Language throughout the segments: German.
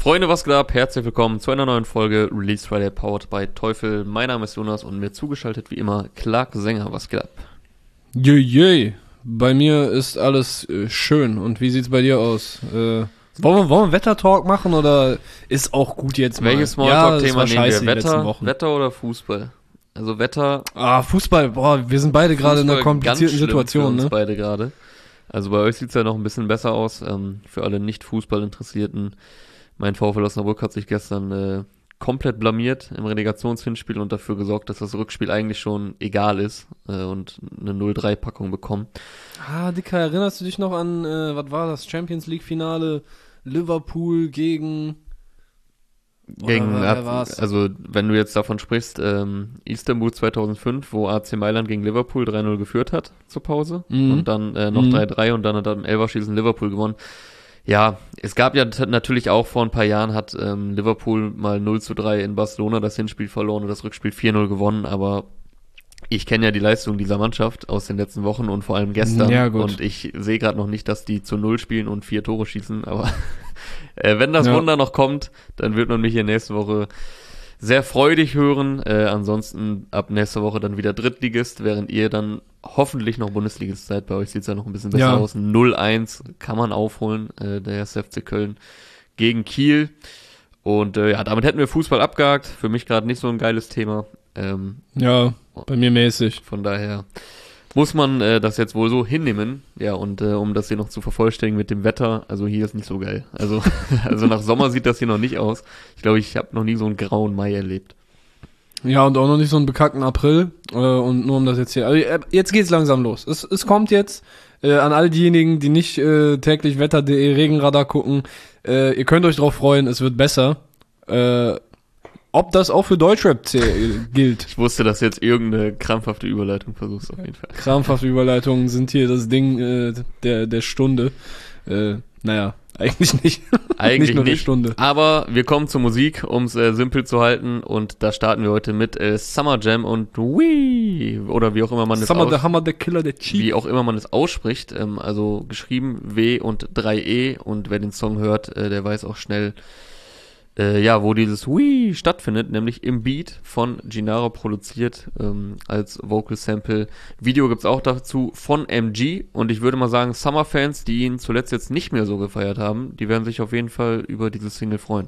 Freunde, was geht ab? Herzlich willkommen zu einer neuen Folge Release Friday powered by Teufel. Mein Name ist Jonas und mir zugeschaltet wie immer Clark Sänger. Was geht ab? Jei, bei mir ist alles schön. Und wie sieht's bei dir aus? Wollen wir Wetter-Talk machen oder ist auch gut jetzt mal? Welches Smalltalk-Thema nehmen wir? Wetter oder Fußball? Also Wetter... Fußball, wir sind beide gerade in einer komplizierten Situation, für uns ne? Beide gerade. Also bei euch sieht's ja noch ein bisschen besser aus. Für alle Nicht-Fußball-Interessierten. Mein VfL Osnabrück hat sich gestern komplett blamiert im Relegationshinspiel und dafür gesorgt, dass das Rückspiel eigentlich schon egal ist und eine 0-3-Packung bekommen. Dicker, erinnerst du dich noch an, was war das, Champions League-Finale, Liverpool gegen wer war's? Also wenn du jetzt davon sprichst, Istanbul 2005, wo AC Mailand gegen Liverpool 3-0 geführt hat zur Pause und dann noch 3-3 und dann hat im Elferschießen Liverpool gewonnen. Ja, es gab ja natürlich auch vor ein paar Jahren hat Liverpool mal 0-3 in Barcelona das Hinspiel verloren und das Rückspiel 4-0 gewonnen, aber ich kenne ja die Leistung dieser Mannschaft aus den letzten Wochen und vor allem gestern. Ja, gut. Und ich sehe gerade noch nicht, dass die zu 0 spielen und 4 Tore schießen, aber wenn das Wunder noch kommt, dann wird man mich hier nächste Woche sehr freudig hören. Ansonsten ab nächster Woche dann wieder Drittligist, während ihr dann hoffentlich noch Bundesligist seid. Bei euch sieht es ja noch ein bisschen besser aus. 0-1 kann man aufholen, der 1. FC Köln gegen Kiel. Und damit hätten wir Fußball abgehakt. Für mich gerade nicht so ein geiles Thema. Bei mir mäßig. Von daher muss man das jetzt wohl so hinnehmen. Ja, und um das hier noch zu vervollständigen mit dem Wetter, also hier ist nicht so geil. Also nach Sommer sieht das hier noch nicht aus. Ich glaube, ich habe noch nie so einen grauen Mai erlebt. Ja, und auch noch nicht so einen bekackten April. Und nur um das jetzt hier... Also jetzt geht's langsam los. Es kommt jetzt an all diejenigen, die nicht täglich wetter.de Regenradar gucken. Ihr könnt euch drauf freuen, es wird besser. Ob das auch für Deutschrap gilt. Ich wusste, dass jetzt irgendeine krampfhafte Überleitung versuchst auf jeden Fall. Krampfhafte Überleitungen sind hier das Ding der Stunde. Naja, eigentlich nicht. Eigentlich nicht nur eine Stunde. Aber wir kommen zur Musik, um es simpel zu halten. Und da starten wir heute mit Summer Jam und Wee. Oder wie auch immer man es Summer, der Hammer, der Killer, der Cheat. Wie auch immer man es ausspricht. Also geschrieben W und 3E. Und wer den Song hört, der weiß auch schnell, wo dieses Wee stattfindet, nämlich im Beat von Gennaro produziert als Vocal Sample. Video gibt's auch dazu von MG und ich würde mal sagen, Summer-Fans, die ihn zuletzt jetzt nicht mehr so gefeiert haben, die werden sich auf jeden Fall über dieses Single freuen.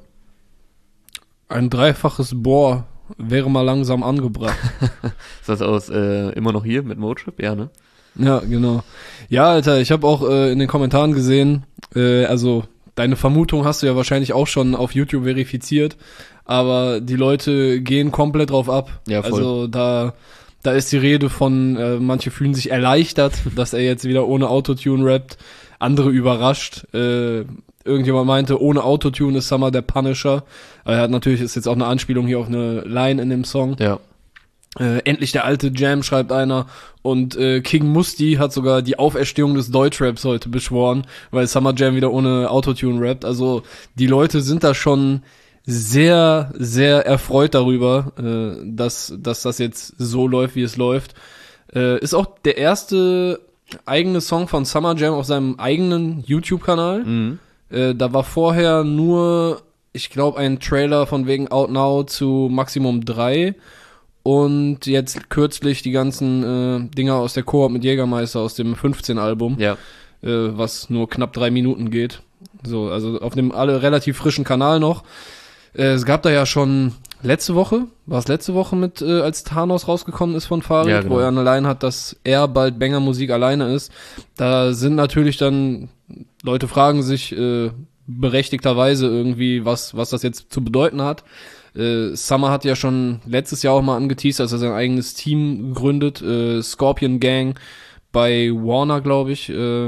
Ein dreifaches Bohr wäre mal langsam angebracht. Ist das aus immer noch hier mit Motrip? Ja, ne? Ja, genau. Ja, Alter, ich habe auch in den Kommentaren gesehen, deine Vermutung hast du ja wahrscheinlich auch schon auf YouTube verifiziert, aber die Leute gehen komplett drauf ab. Ja, voll. Also da ist die Rede von, manche fühlen sich erleichtert, dass er jetzt wieder ohne Autotune rappt, andere überrascht. Irgendjemand meinte, ohne Autotune ist Summer der Punisher. Aber natürlich ist jetzt auch eine Anspielung hier auf eine Line in dem Song. Ja. Endlich der alte Jam, schreibt einer. Und King Musti hat sogar die Auferstehung des Deutschraps heute beschworen, weil Summer Jam wieder ohne Autotune rappt. Also die Leute sind da schon sehr, sehr erfreut darüber, dass das jetzt so läuft, wie es läuft. Ist auch der erste eigene Song von Summer Jam auf seinem eigenen YouTube-Kanal. Mhm. Da war vorher nur, ich glaube, ein Trailer von wegen Out Now zu Maximum 3. Und jetzt kürzlich die ganzen Dinger aus der Koop mit Jägermeister aus dem 15-Album, was nur knapp 3 Minuten geht. So, also auf dem relativ frischen Kanal noch. Es gab da ja schon letzte Woche mit, als Thanos rausgekommen ist von Farid, ja, genau, wo er allein hat, dass er bald Banger-Musik alleine ist. Da sind natürlich dann, Leute fragen sich berechtigterweise irgendwie, was das jetzt zu bedeuten hat. Summer hat ja schon letztes Jahr auch mal angeteased, dass er sein eigenes Team gründet, Scorpion Gang bei Warner, glaube ich,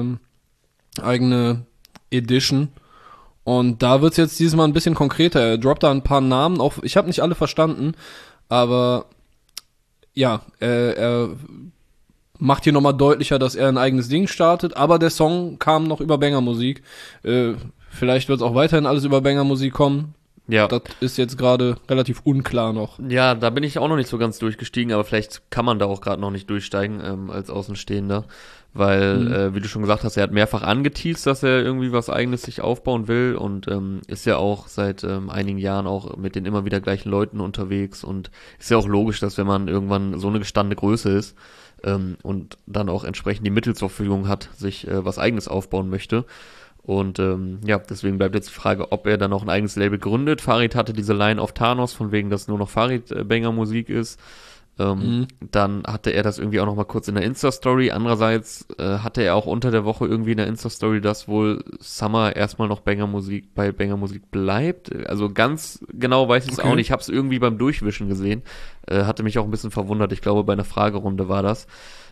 eigene Edition. Und da wird's jetzt dieses Mal ein bisschen konkreter. Er droppt da ein paar Namen, auch ich habe nicht alle verstanden, aber ja, er macht hier nochmal deutlicher, dass er ein eigenes Ding startet, aber der Song kam noch über Banger-Musik. Vielleicht wird es auch weiterhin alles über Banger-Musik kommen. Ja. Das ist jetzt gerade relativ unklar noch. Ja, da bin ich auch noch nicht so ganz durchgestiegen, aber vielleicht kann man da auch gerade noch nicht durchsteigen als Außenstehender, weil, wie du schon gesagt hast, er hat mehrfach angeteast, dass er irgendwie was Eigenes sich aufbauen will und ist ja auch seit einigen Jahren auch mit den immer wieder gleichen Leuten unterwegs und ist ja auch logisch, dass wenn man irgendwann so eine gestandene Größe ist und dann auch entsprechend die Mittel zur Verfügung hat, sich was Eigenes aufbauen möchte. Und ja, deswegen bleibt jetzt die Frage, ob er dann noch ein eigenes Label gründet. Farid hatte diese Line auf Thanos, von wegen, dass nur noch Farid-Banger-Musik ist. Dann hatte er das irgendwie auch noch mal kurz in der Insta-Story. Andererseits hatte er auch unter der Woche irgendwie in der Insta-Story, dass wohl Summer erstmal noch Banger-Musik bei Banger-Musik bleibt. Also ganz genau weiß ich es auch nicht. Ich habe es irgendwie beim Durchwischen gesehen. Hatte mich auch ein bisschen verwundert. Ich glaube, bei einer Fragerunde war das.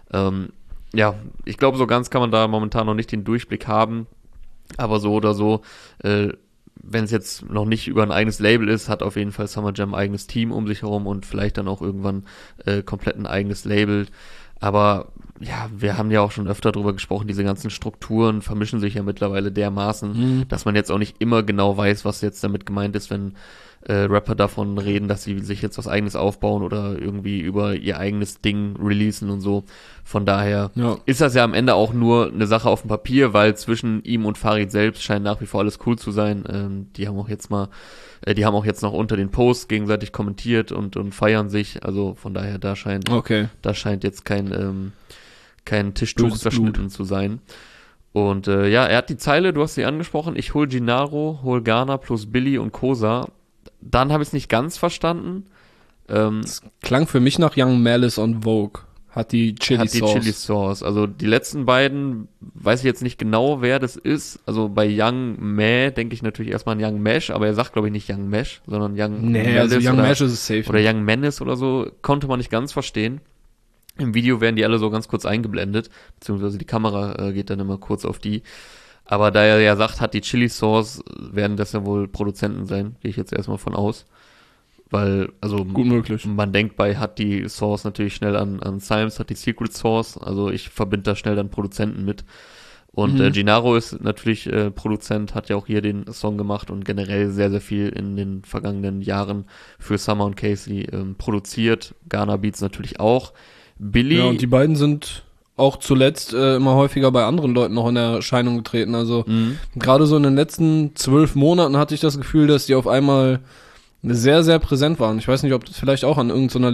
Ja, ich glaube, so ganz kann man da momentan noch nicht den Durchblick haben. Aber so oder so, wenn es jetzt noch nicht über ein eigenes Label ist, hat auf jeden Fall Summer Jam ein eigenes Team um sich herum und vielleicht dann auch irgendwann komplett ein eigenes Label. Aber ja, wir haben ja auch schon öfter drüber gesprochen, diese ganzen Strukturen vermischen sich ja mittlerweile dermaßen, dass man jetzt auch nicht immer genau weiß, was jetzt damit gemeint ist, wenn Rapper davon reden, dass sie sich jetzt was Eigenes aufbauen oder irgendwie über ihr eigenes Ding releasen und so. Von daher ist das ja am Ende auch nur eine Sache auf dem Papier, weil zwischen ihm und Farid selbst scheint nach wie vor alles cool zu sein. Die haben auch jetzt noch unter den Posts gegenseitig kommentiert und feiern sich. Also von daher, da scheint jetzt kein Tischtuch zerschnitten zu sein. Und ja, er hat die Zeile, du hast sie angesprochen, ich hol Gennaro, hol Ghana plus Billy und Kosa. Dann habe ich es nicht ganz verstanden. Das klang für mich nach Young Malice und Vogue. Hat die Chili Sauce. Also die letzten beiden, weiß ich jetzt nicht genau, wer das ist. Also bei Young Meh denke ich natürlich erstmal an Young Mesh, aber er sagt, glaube ich, nicht Young Mesh, sondern Young Malice also Young Mesh ist es safe. Oder Young Menace oder so. Konnte man nicht ganz verstehen. Im Video werden die alle so ganz kurz eingeblendet, beziehungsweise die Kamera geht dann immer kurz auf die. Aber da er ja sagt, hat die Chili Sauce, werden das ja wohl Produzenten sein, gehe ich jetzt erstmal von aus. Weil, also gut möglich. Man denkt bei hat die Sauce natürlich schnell an Symes, hat die Secret Sauce, also ich verbinde da schnell dann Produzenten mit. Und Gennaro ist natürlich Produzent, hat ja auch hier den Song gemacht und generell sehr, sehr viel in den vergangenen Jahren für Summer und Casey produziert. Ghana Beats natürlich auch. Billy. Ja, und die beiden sind auch zuletzt immer häufiger bei anderen Leuten noch in Erscheinung getreten. Also gerade so in den letzten 12 Monaten hatte ich das Gefühl, dass die auf einmal sehr, sehr präsent waren. Ich weiß nicht, ob das vielleicht auch an irgendeiner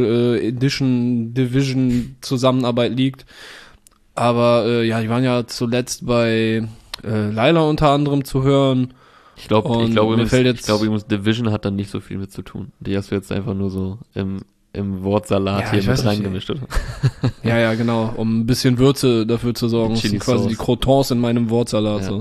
Label-Division Zusammenarbeit liegt. Aber ja, die waren ja zuletzt bei Laila unter anderem zu hören. Ich glaube, Division hat dann nicht so viel mit zu tun. Die hast du jetzt einfach nur so im Wortsalat hier mit reingemischt, oder? Ja, genau, um ein bisschen Würze dafür zu sorgen. Das sind quasi die Crotons in meinem Wortsalat. Ja. So.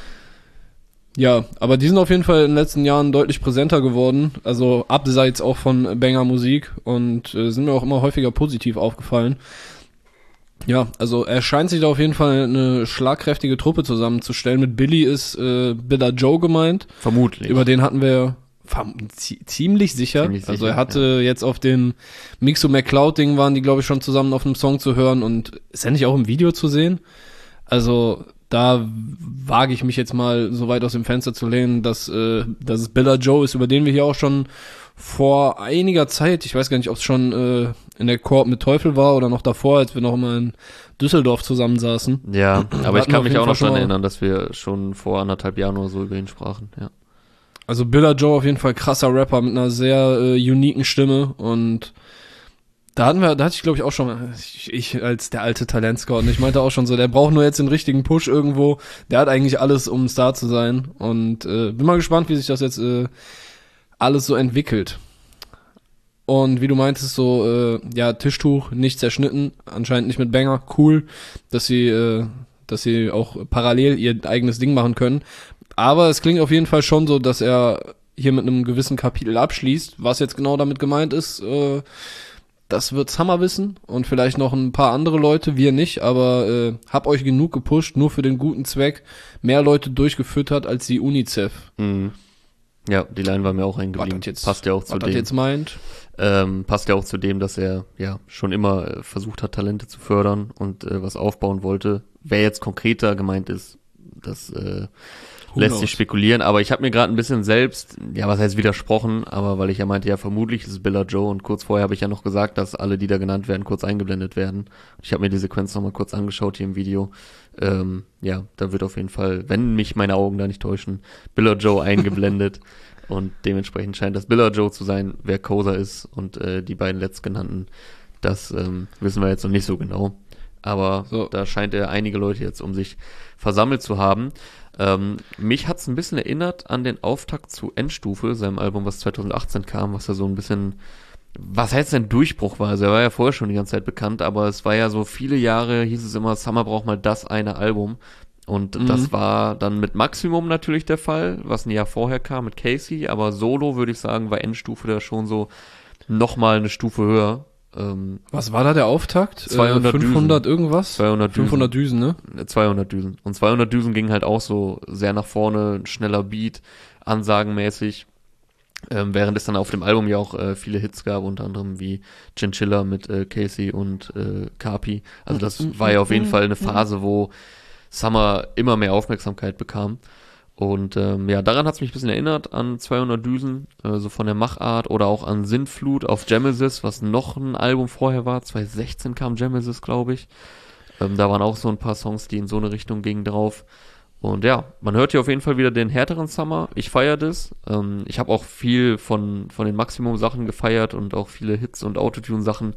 Ja, aber die sind auf jeden Fall in den letzten Jahren deutlich präsenter geworden, also abseits auch von Banger Musik und sind mir auch immer häufiger positiv aufgefallen. Ja, also er scheint sich da auf jeden Fall eine schlagkräftige Truppe zusammenzustellen. Mit Billy ist Billa Joe gemeint. Vermutlich. Über den hatten wir ziemlich sicher. Also er hatte jetzt auf dem Mixo McCloud-Ding waren die, glaube ich, schon zusammen auf einem Song zu hören und ist er nicht auch im Video zu sehen? Also da wage ich mich jetzt mal so weit aus dem Fenster zu lehnen, dass es Billa Joe ist, über den wir hier auch schon vor einiger Zeit, ich weiß gar nicht, ob es schon in der Koop mit Teufel war oder noch davor, als wir noch immer in Düsseldorf zusammensaßen. Ja, aber ich kann mich auch noch daran erinnern, dass wir schon vor 1,5 Jahren oder so über ihn sprachen, ja. Also Billa Joe auf jeden Fall krasser Rapper mit einer sehr uniken Stimme und da hatte ich glaube ich auch schon, ich als der alte Talentscout, und ich meinte auch schon so, der braucht nur jetzt den richtigen Push irgendwo, der hat eigentlich alles, um ein Star zu sein und bin mal gespannt, wie sich das jetzt alles so entwickelt. Und wie du meintest, so, ja, Tischtuch, nicht zerschnitten, anscheinend nicht mit Banger, cool, dass sie auch parallel ihr eigenes Ding machen können. Aber es klingt auf jeden Fall schon so, dass er hier mit einem gewissen Kapitel abschließt. Was jetzt genau damit gemeint ist, das wird Summer wissen und vielleicht noch ein paar andere Leute, wir nicht, aber hab euch genug gepusht, nur für den guten Zweck, mehr Leute durchgefüttert als die UNICEF. Mhm. Ja, die Line war mir auch eingeblieben. Passt ja auch zu dem. Was das jetzt meint? Passt ja auch zu dem, dass er ja schon immer versucht hat, Talente zu fördern und was aufbauen wollte. Wer jetzt konkreter gemeint ist, das lässt sich spekulieren, aber ich habe mir gerade ein bisschen selbst, ja, was heißt widersprochen, aber weil ich ja meinte, ja, vermutlich ist es Billa Joe und kurz vorher habe ich ja noch gesagt, dass alle, die da genannt werden, kurz eingeblendet werden. Ich habe mir die Sequenz nochmal kurz angeschaut hier im Video. Ja, da wird auf jeden Fall, wenn mich meine Augen da nicht täuschen, Billa Joe eingeblendet und dementsprechend scheint das Billa Joe zu sein, wer Koza ist und die beiden letztgenannten, das wissen wir jetzt noch nicht so genau. Aber so, da scheint er einige Leute jetzt um sich versammelt zu haben. Mich hat's ein bisschen erinnert an den Auftakt zu Endstufe, seinem Album, was 2018 kam, was ja so ein bisschen, was heißt denn Durchbruch war? Also er war ja vorher schon die ganze Zeit bekannt, aber es war ja so viele Jahre, hieß es immer, Summer braucht mal das eine Album. Und das war dann mit Maximum natürlich der Fall, was ein Jahr vorher kam mit Casey, aber Solo, würde ich sagen, war Endstufe da schon so nochmal eine Stufe höher. Was war da der Auftakt? 200 500 Düsen. Irgendwas? 200 Düsen. 500 Düsen, ne? 200 Düsen. Und 200 Düsen ging halt auch so sehr nach vorne, schneller Beat, ansagenmäßig. Während es dann auf dem Album ja auch viele Hits gab, unter anderem wie Chinchilla mit Casey und Kapi. Also das war ja auf jeden Fall eine Phase, wo Summer immer mehr Aufmerksamkeit bekam. Und ja, daran hat es mich ein bisschen erinnert, an 200 Düsen, so von der Machart, oder auch an Sintflut auf Gemesis, was noch ein Album vorher war. 2016 kam Gemesis, glaube ich. Da waren auch so ein paar Songs, die in so eine Richtung gingen drauf. Und ja, man hört hier auf jeden Fall wieder den härteren Summer. Ich feiere das. Ich habe auch viel von den Maximum-Sachen gefeiert und auch viele Hits und Autotune-Sachen,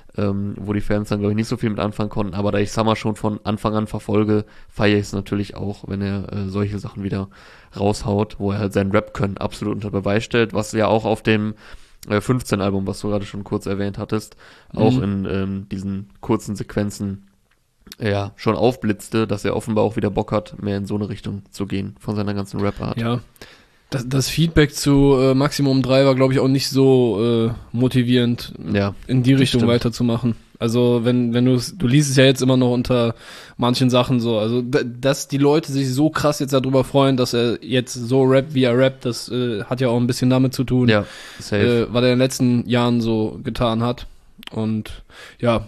wo die Fans dann, glaube ich, nicht so viel mit anfangen konnten. Aber da ich Summer schon von Anfang an verfolge, feiere ich es natürlich auch, wenn er solche Sachen wieder raushaut, wo er halt sein Rap-Können absolut unter Beweis stellt, was ja auch auf dem 15-Album, was du gerade schon kurz erwähnt hattest, auch in diesen kurzen Sequenzen ja schon aufblitzte, dass er offenbar auch wieder Bock hat, mehr in so eine Richtung zu gehen von seiner ganzen Rap-Art. Ja. Das Feedback zu Maximum 3 war, glaube ich, auch nicht so motivierend, in die Richtung weiterzumachen. Also wenn du liest es ja jetzt immer noch unter manchen Sachen so, also dass die Leute sich so krass jetzt darüber freuen, dass er jetzt so rappt, wie er rappt, das hat ja auch ein bisschen damit zu tun, ja, was er in den letzten Jahren so getan hat. Und ja,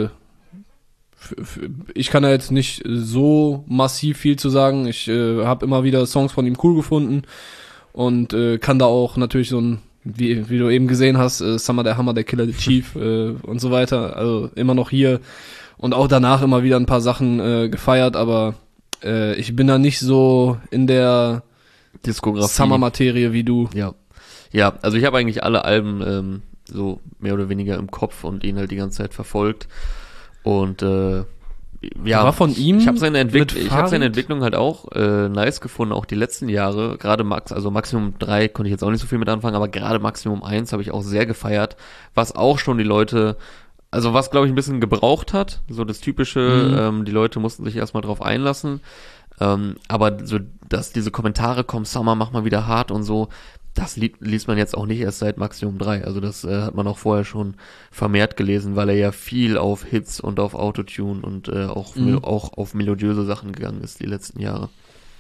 ich kann da jetzt nicht so massiv viel zu sagen. Ich habe immer wieder Songs von ihm cool gefunden. Und kann da auch natürlich so ein, wie du eben gesehen hast, Summer der Hammer, der Killer, der Chief und so weiter, also immer noch hier und auch danach immer wieder ein paar Sachen gefeiert, aber ich bin da nicht so in der Diskografie, Summer-Materie wie du. Ja, also ich habe eigentlich alle Alben so mehr oder weniger im Kopf und ihn halt die ganze Zeit verfolgt und ja, war von ihm ich habe seine Entwicklung halt auch nice gefunden, auch die letzten Jahre, gerade Maximum 3 konnte ich jetzt auch nicht so viel mit anfangen, aber gerade Maximum 1 habe ich auch sehr gefeiert, was auch schon die Leute, also was glaube ich ein bisschen gebraucht hat, so das typische, die Leute mussten sich erstmal drauf einlassen, aber so, dass diese Kommentare kommen, Summer, mach mal wieder hart und so, das liest man jetzt auch nicht erst seit Maximum 3, also das hat man auch vorher schon vermehrt gelesen, weil er ja viel auf Hits und auf Autotune und auch auf melodiöse Sachen gegangen ist die letzten Jahre.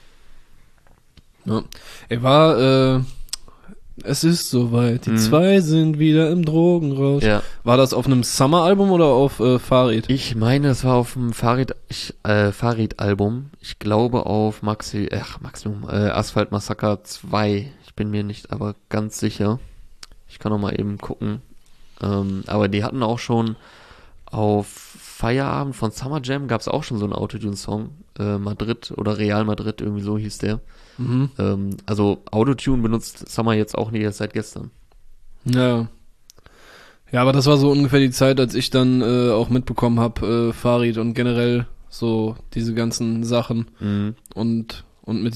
Ja. Er war, es ist soweit, die zwei sind wieder im Drogenrausch. Ja. War das auf einem Summer-Album oder auf Farid? Ich meine, es war auf dem Farid-Album. Ich glaube auf Maximum Asphalt Massaker 2. Ich bin mir nicht aber ganz sicher. Ich kann noch mal eben gucken. Aber die hatten auch schon auf Feierabend von Summer Jam gab es auch schon so einen Autotune-Song. Madrid oder Real Madrid, irgendwie so hieß der. Also Autotune benutzt Summer jetzt auch nicht erst seit gestern. Ja. Ja, aber das war so ungefähr die Zeit, als ich dann auch mitbekommen habe, Farid und generell so diese ganzen Sachen und mit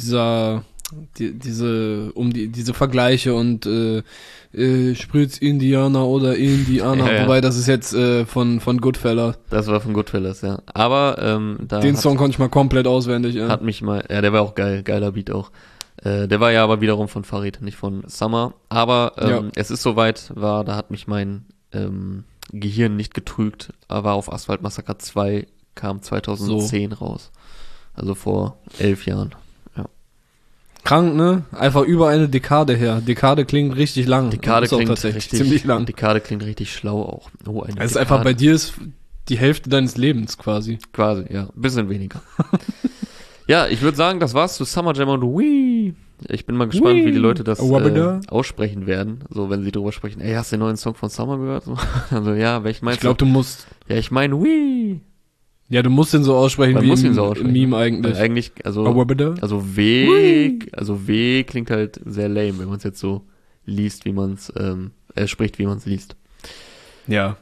diese Vergleiche und Spritz Indianer oder Indianer, ja. Wobei das ist jetzt von Goodfellas. Das war von Goodfellas, ja. Aber den Song konnte ich mal komplett auswendig. Ja. Hat mich mal, ja, der war auch geil, geiler Beat auch. Der war ja aber wiederum von Farid, nicht von Summer. Aber es ist soweit, da hat mich mein Gehirn nicht getrügt. War auf Asphalt Massaker 2, kam 2010 raus. Also vor 11 Jahren. Krank, ne? Einfach über eine Dekade her. Dekade klingt richtig lang. Dekade klingt tatsächlich ziemlich lang. Dekade klingt richtig schlau auch. Oh, eine also einfach bei dir ist die Hälfte deines Lebens quasi. Quasi, ja. Ein bisschen weniger. Ja, ich würde sagen, das war's zu Summer Jam und Wii. Ich bin mal gespannt, wie die Leute das aussprechen werden. So, wenn sie drüber sprechen. Ey, hast du den neuen Song von Summer gehört? Also, ja, welchen meinst du? Ich glaube, du musst. Ja, ich meine Wii. Ja, du musst den so aussprechen, wie im Meme eigentlich. Weil eigentlich, also W klingt halt sehr lame, wenn man es jetzt so liest, wie man es, spricht, wie man es liest. Ja.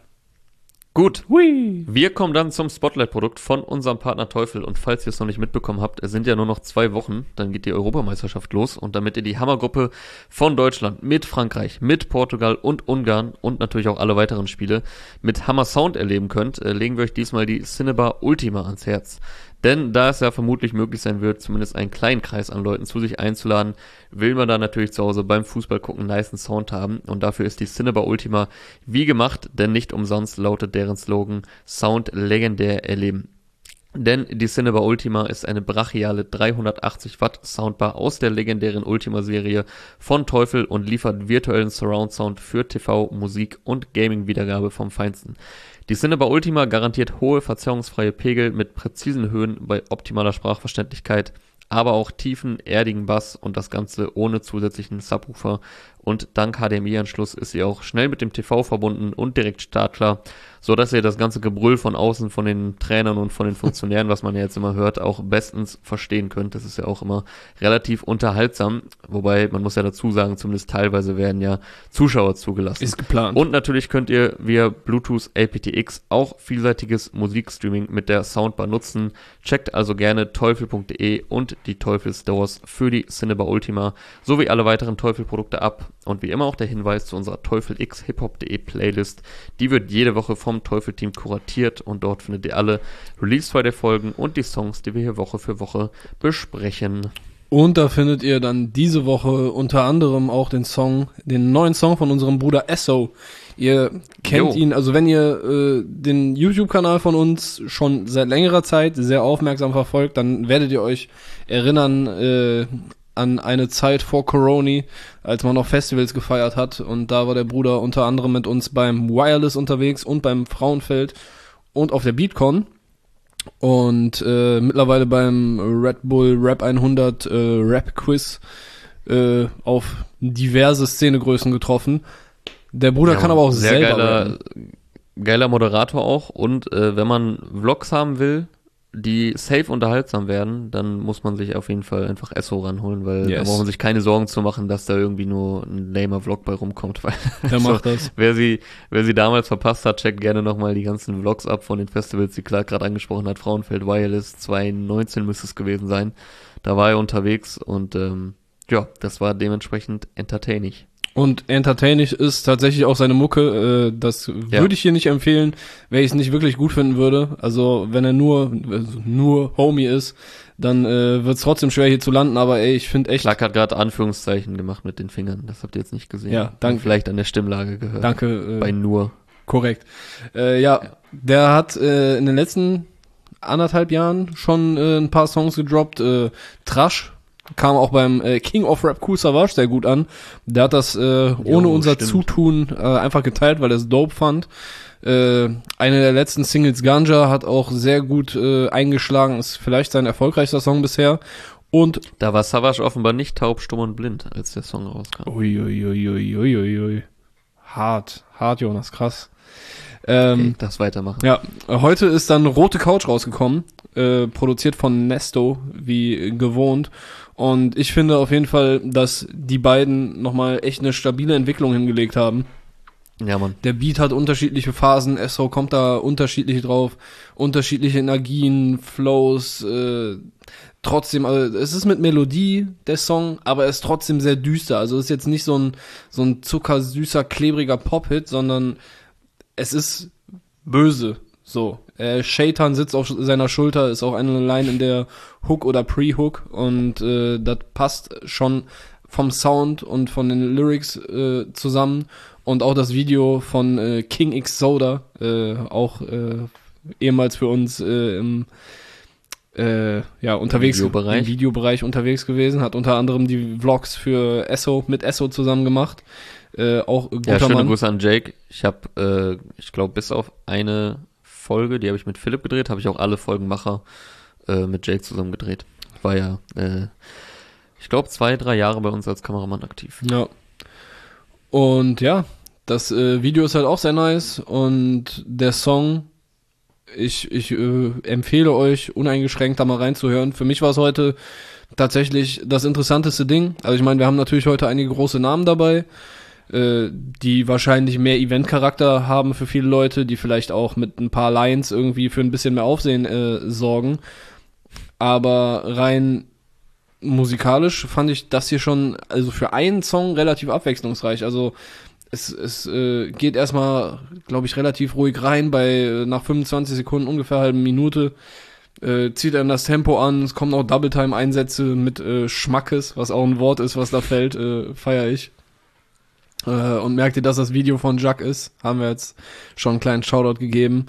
Gut, wir kommen dann zum Spotlight-Produkt von unserem Partner Teufel und falls ihr es noch nicht mitbekommen habt, es sind ja nur noch 2 Wochen, dann geht die Europameisterschaft los und damit ihr die Hammergruppe von Deutschland mit Frankreich, mit Portugal und Ungarn und natürlich auch alle weiteren Spiele mit Hammer Sound erleben könnt, legen wir euch diesmal die Cinebar Ultima ans Herz. Denn da es ja vermutlich möglich sein wird, zumindest einen kleinen Kreis an Leuten zu sich einzuladen, will man da natürlich zu Hause beim Fußball gucken nicen Sound haben und dafür ist die Cinebar Ultima wie gemacht, denn nicht umsonst lautet deren Slogan Sound legendär erleben. Denn die Cinebar Ultima ist eine brachiale 380 Watt Soundbar aus der legendären Ultima-Serie von Teufel und liefert virtuellen Surround-Sound für TV, Musik und Gaming-Wiedergabe vom Feinsten. Die Cinebar Ultima garantiert hohe, verzerrungsfreie Pegel mit präzisen Höhen bei optimaler Sprachverständlichkeit, aber auch tiefen, erdigen Bass und das Ganze ohne zusätzlichen Subwoofer. Und dank HDMI-Anschluss ist sie auch schnell mit dem TV verbunden und direkt startklar, so dass ihr das ganze Gebrüll von außen von den Trainern und von den Funktionären, was man ja jetzt immer hört, auch bestens verstehen könnt. Das ist ja auch immer relativ unterhaltsam, wobei man muss ja dazu sagen, zumindest teilweise werden ja Zuschauer zugelassen. Ist geplant. Und natürlich könnt ihr via Bluetooth aptX auch vielseitiges Musikstreaming mit der Soundbar nutzen. Checkt also gerne teufel.de und die Teufel Stores für die Cinebar Ultima sowie alle weiteren Teufel-Produkte ab. Und wie immer auch der Hinweis zu unserer TeufelXHipHop.de Playlist. Die wird jede Woche vom Teufel-Team kuratiert und dort findet ihr alle Release-Friday-Folgen und die Songs, die wir hier Woche für Woche besprechen. Und da findet ihr dann diese Woche unter anderem auch den neuen Song von unserem Bruder Esso. Ihr kennt ihn, also wenn ihr den YouTube-Kanal von uns schon seit längerer Zeit sehr aufmerksam verfolgt, dann werdet ihr euch erinnern an eine Zeit vor Corona, als man noch Festivals gefeiert hat und da war der Bruder unter anderem mit uns beim Wireless unterwegs und beim Frauenfeld und auf der Beatcon und mittlerweile beim Red Bull Rap 100 Rap Quiz auf diverse Szenegrößen getroffen. Der Bruder kann aber auch sehr selber geiler Moderator auch und wenn man Vlogs haben will, die safe unterhaltsam werden, dann muss man sich auf jeden Fall einfach Esso ranholen, weil da braucht man sich keine Sorgen zu machen, dass da irgendwie nur ein lamer Vlog bei rumkommt, weil der macht das. Wer sie damals verpasst hat, checkt gerne nochmal die ganzen Vlogs ab von den Festivals, die Clark gerade angesprochen hat. Frauenfeld Wireless 2019 müsste es gewesen sein. Da war er unterwegs und das war dementsprechend entertaining. Und entertaining ist tatsächlich auch seine Mucke, das würde ich hier nicht empfehlen, wenn ich es nicht wirklich gut finden würde. Also wenn er nur Homie ist, dann wird es trotzdem schwer hier zu landen, aber ey, ich finde echt... Clark hat gerade Anführungszeichen gemacht mit den Fingern, das habt ihr jetzt nicht gesehen. Ja, danke. Vielleicht an der Stimmlage gehört. Danke. Bei nur. Korrekt. Der hat in den letzten 1,5 Jahren schon ein paar Songs gedroppt, Trash, kam auch beim King of Rap Cool Savage sehr gut an. Der hat das ohne unser Zutun einfach geteilt, weil er es dope fand. Eine der letzten Singles, Ganja, hat auch sehr gut eingeschlagen. Ist vielleicht sein erfolgreichster Song bisher. Und da war Savage offenbar nicht taub, stumm und blind, als der Song rauskam. Uiuiuiuiui. Hart, Jonas, krass. Okay, das weitermachen. Ja, heute ist dann Rote Couch rausgekommen, produziert von Nesto, wie gewohnt. Und ich finde auf jeden Fall, dass die beiden nochmal echt eine stabile Entwicklung hingelegt haben. Ja, Mann. Der Beat hat unterschiedliche Phasen, SO kommt da unterschiedlich drauf, unterschiedliche Energien, Flows, trotzdem, also es ist mit Melodie, der Song, aber er ist trotzdem sehr düster. Also es ist jetzt nicht so ein zuckersüßer, klebriger Pop-Hit, sondern es ist böse, so. Shaitan sitzt auf seiner Schulter, ist auch eine Line in der Hook oder Pre-Hook und das passt schon vom Sound und von den Lyrics zusammen und auch das Video von King X Soda, auch ehemals für uns im Videobereich unterwegs gewesen, hat unter anderem die Vlogs für mit Esso zusammen gemacht. Auch guter schöne Mann. Grüße an Jake. Ich habe, ich glaube, bis auf eine Folge, die habe ich mit Philipp gedreht, habe ich auch alle Folgenmacher mit Jake zusammen gedreht. Jack war ja, ich glaube, 2-3 Jahre bei uns als Kameramann aktiv. Ja. Und ja, das Video ist halt auch sehr nice und der Song, ich empfehle euch uneingeschränkt da mal reinzuhören. Für mich war es heute tatsächlich das interessanteste Ding. Also ich meine, wir haben natürlich heute einige große Namen dabei, die wahrscheinlich mehr Event-Charakter haben für viele Leute, die vielleicht auch mit ein paar Lines irgendwie für ein bisschen mehr Aufsehen sorgen. Aber rein musikalisch fand ich das hier schon, also für einen Song relativ abwechslungsreich. Also es geht erstmal, glaube ich, relativ ruhig rein, nach 25 Sekunden, ungefähr halbe Minute, zieht einem das Tempo an, es kommen auch Double-Time-Einsätze mit Schmackes, was auch ein Wort ist, was da fällt, feiere ich. Und merkt ihr, dass das Video von Jack ist, haben wir jetzt schon einen kleinen Shoutout gegeben.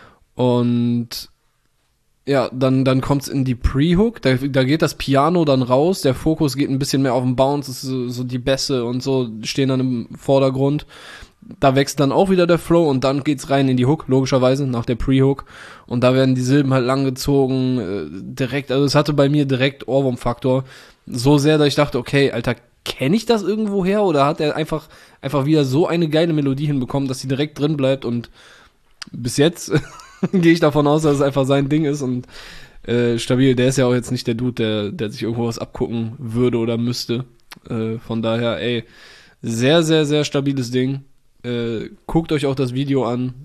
Und ja, dann kommt's in die Pre-Hook, da geht das Piano dann raus, der Fokus geht ein bisschen mehr auf den Bounce, so die Bässe und so stehen dann im Vordergrund. Da wächst dann auch wieder der Flow und dann geht's rein in die Hook, logischerweise, nach der Pre-Hook. Und da werden die Silben halt langgezogen, direkt, also es hatte bei mir direkt Ohrwurm-Faktor. So sehr, dass ich dachte, okay, Alter, kenne ich das irgendwo her? Oder hat er einfach wieder so eine geile Melodie hinbekommen, dass sie direkt drin bleibt? Und bis jetzt gehe ich davon aus, dass es einfach sein Ding ist und stabil. Der ist ja auch jetzt nicht der Dude, der sich irgendwo was abgucken würde oder müsste. Von daher, sehr, sehr, sehr stabiles Ding. Guckt euch auch das Video an.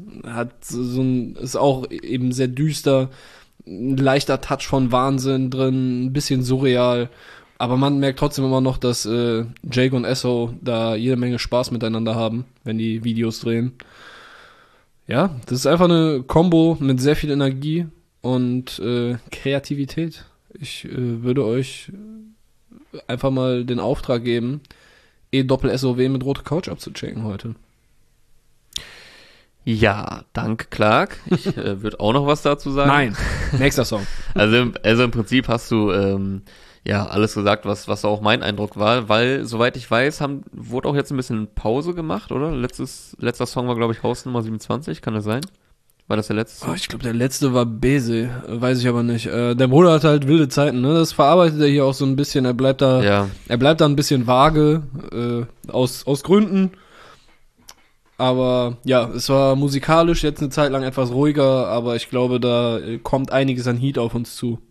Ist auch eben sehr düster. Ein leichter Touch von Wahnsinn drin, ein bisschen surreal. Aber man merkt trotzdem immer noch, dass Jake und Esso da jede Menge Spaß miteinander haben, wenn die Videos drehen. Ja, das ist einfach eine Kombo mit sehr viel Energie und Kreativität. Ich würde euch einfach mal den Auftrag geben, E-Doppel-SOW mit Rote Couch abzuchecken heute. Ja, danke, Clark. Ich würde auch noch was dazu sagen. Nein, nächster Song. Also im Prinzip hast du alles gesagt, was auch mein Eindruck war, weil, soweit ich weiß, wurde auch jetzt ein bisschen Pause gemacht, oder? Letzter Song war, glaube ich, Haus Nummer 27, kann das sein? War das der letzte Song? Ich glaube, der letzte war Bese, weiß ich aber nicht. Der Bruder hat halt wilde Zeiten, ne? Das verarbeitet er hier auch so ein bisschen, er bleibt da ein bisschen vage, aus Gründen. Aber ja, es war musikalisch jetzt eine Zeit lang etwas ruhiger, aber ich glaube, da kommt einiges an Heat auf uns zu.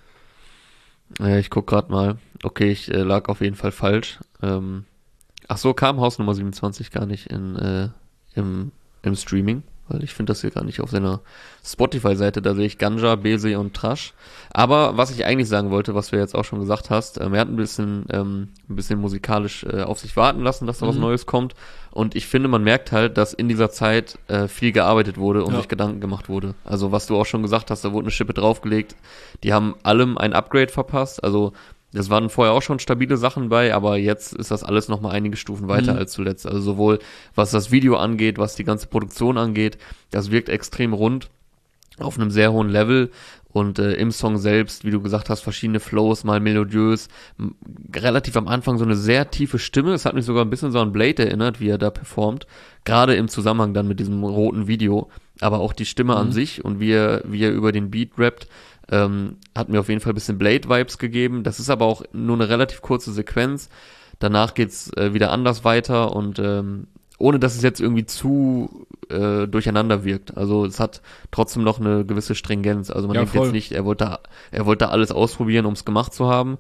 Ja, ich guck gerade mal. Okay, ich lag auf jeden Fall falsch. Ach so, kam Haus Nummer 27 gar nicht im Streaming, weil ich finde das hier gar nicht auf seiner Spotify-Seite. Da sehe ich Ganja, Bese und Trash. Aber was ich eigentlich sagen wollte, was du jetzt auch schon gesagt hast, er hat ein bisschen musikalisch auf sich warten lassen, dass da was Neues kommt. Und ich finde, man merkt halt, dass in dieser Zeit viel gearbeitet wurde und sich Gedanken gemacht wurde. Also was du auch schon gesagt hast, da wurde eine Schippe draufgelegt. Die haben allem ein Upgrade verpasst. Also das waren vorher auch schon stabile Sachen bei, aber jetzt ist das alles nochmal einige Stufen weiter als zuletzt. Also sowohl was das Video angeht, was die ganze Produktion angeht, das wirkt extrem rund auf einem sehr hohen Level. Und im Song selbst, wie du gesagt hast, verschiedene Flows, mal melodiös, relativ am Anfang so eine sehr tiefe Stimme. Es hat mich sogar ein bisschen so an Blade erinnert, wie er da performt. Gerade im Zusammenhang dann mit diesem roten Video. Aber auch die Stimme an sich und wie er über den Beat rappt, hat mir auf jeden Fall ein bisschen Blade-Vibes gegeben. Das ist aber auch nur eine relativ kurze Sequenz. Danach geht's wieder anders weiter und ohne dass es jetzt irgendwie zu durcheinander wirkt. Also es hat trotzdem noch eine gewisse Stringenz. Also man denkt jetzt nicht, er wollte alles ausprobieren, um es gemacht zu haben.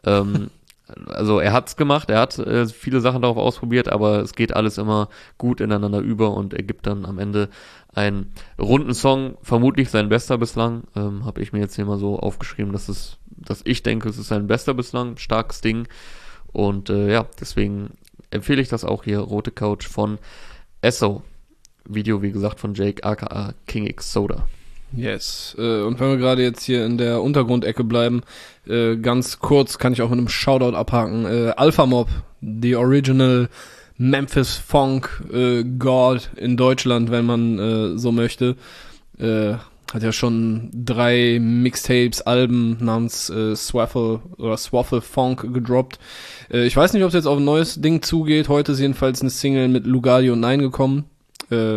Also er hat's gemacht, er hat viele Sachen darauf ausprobiert, aber es geht alles immer gut ineinander über und er gibt dann am Ende einen runden Song, vermutlich sein bester bislang. Habe ich mir jetzt hier mal so aufgeschrieben, dass ich denke, es ist sein bester bislang, starkes Ding. Und deswegen empfehle ich das auch hier, Rote Couch von Esso. Video, wie gesagt, von Jake, aka King X Soda. Yes. Und wenn wir gerade jetzt hier in der Untergrundecke bleiben, ganz kurz kann ich auch mit einem Shoutout abhaken. Alpha Mob, the original Memphis Funk God in Deutschland, wenn man so möchte. Hat ja schon 3 Mixtapes, Alben namens Swaffle Funk gedroppt. Ich weiß nicht, ob es jetzt auf ein neues Ding zugeht. Heute ist jedenfalls eine Single mit Lugardi und Nein gekommen.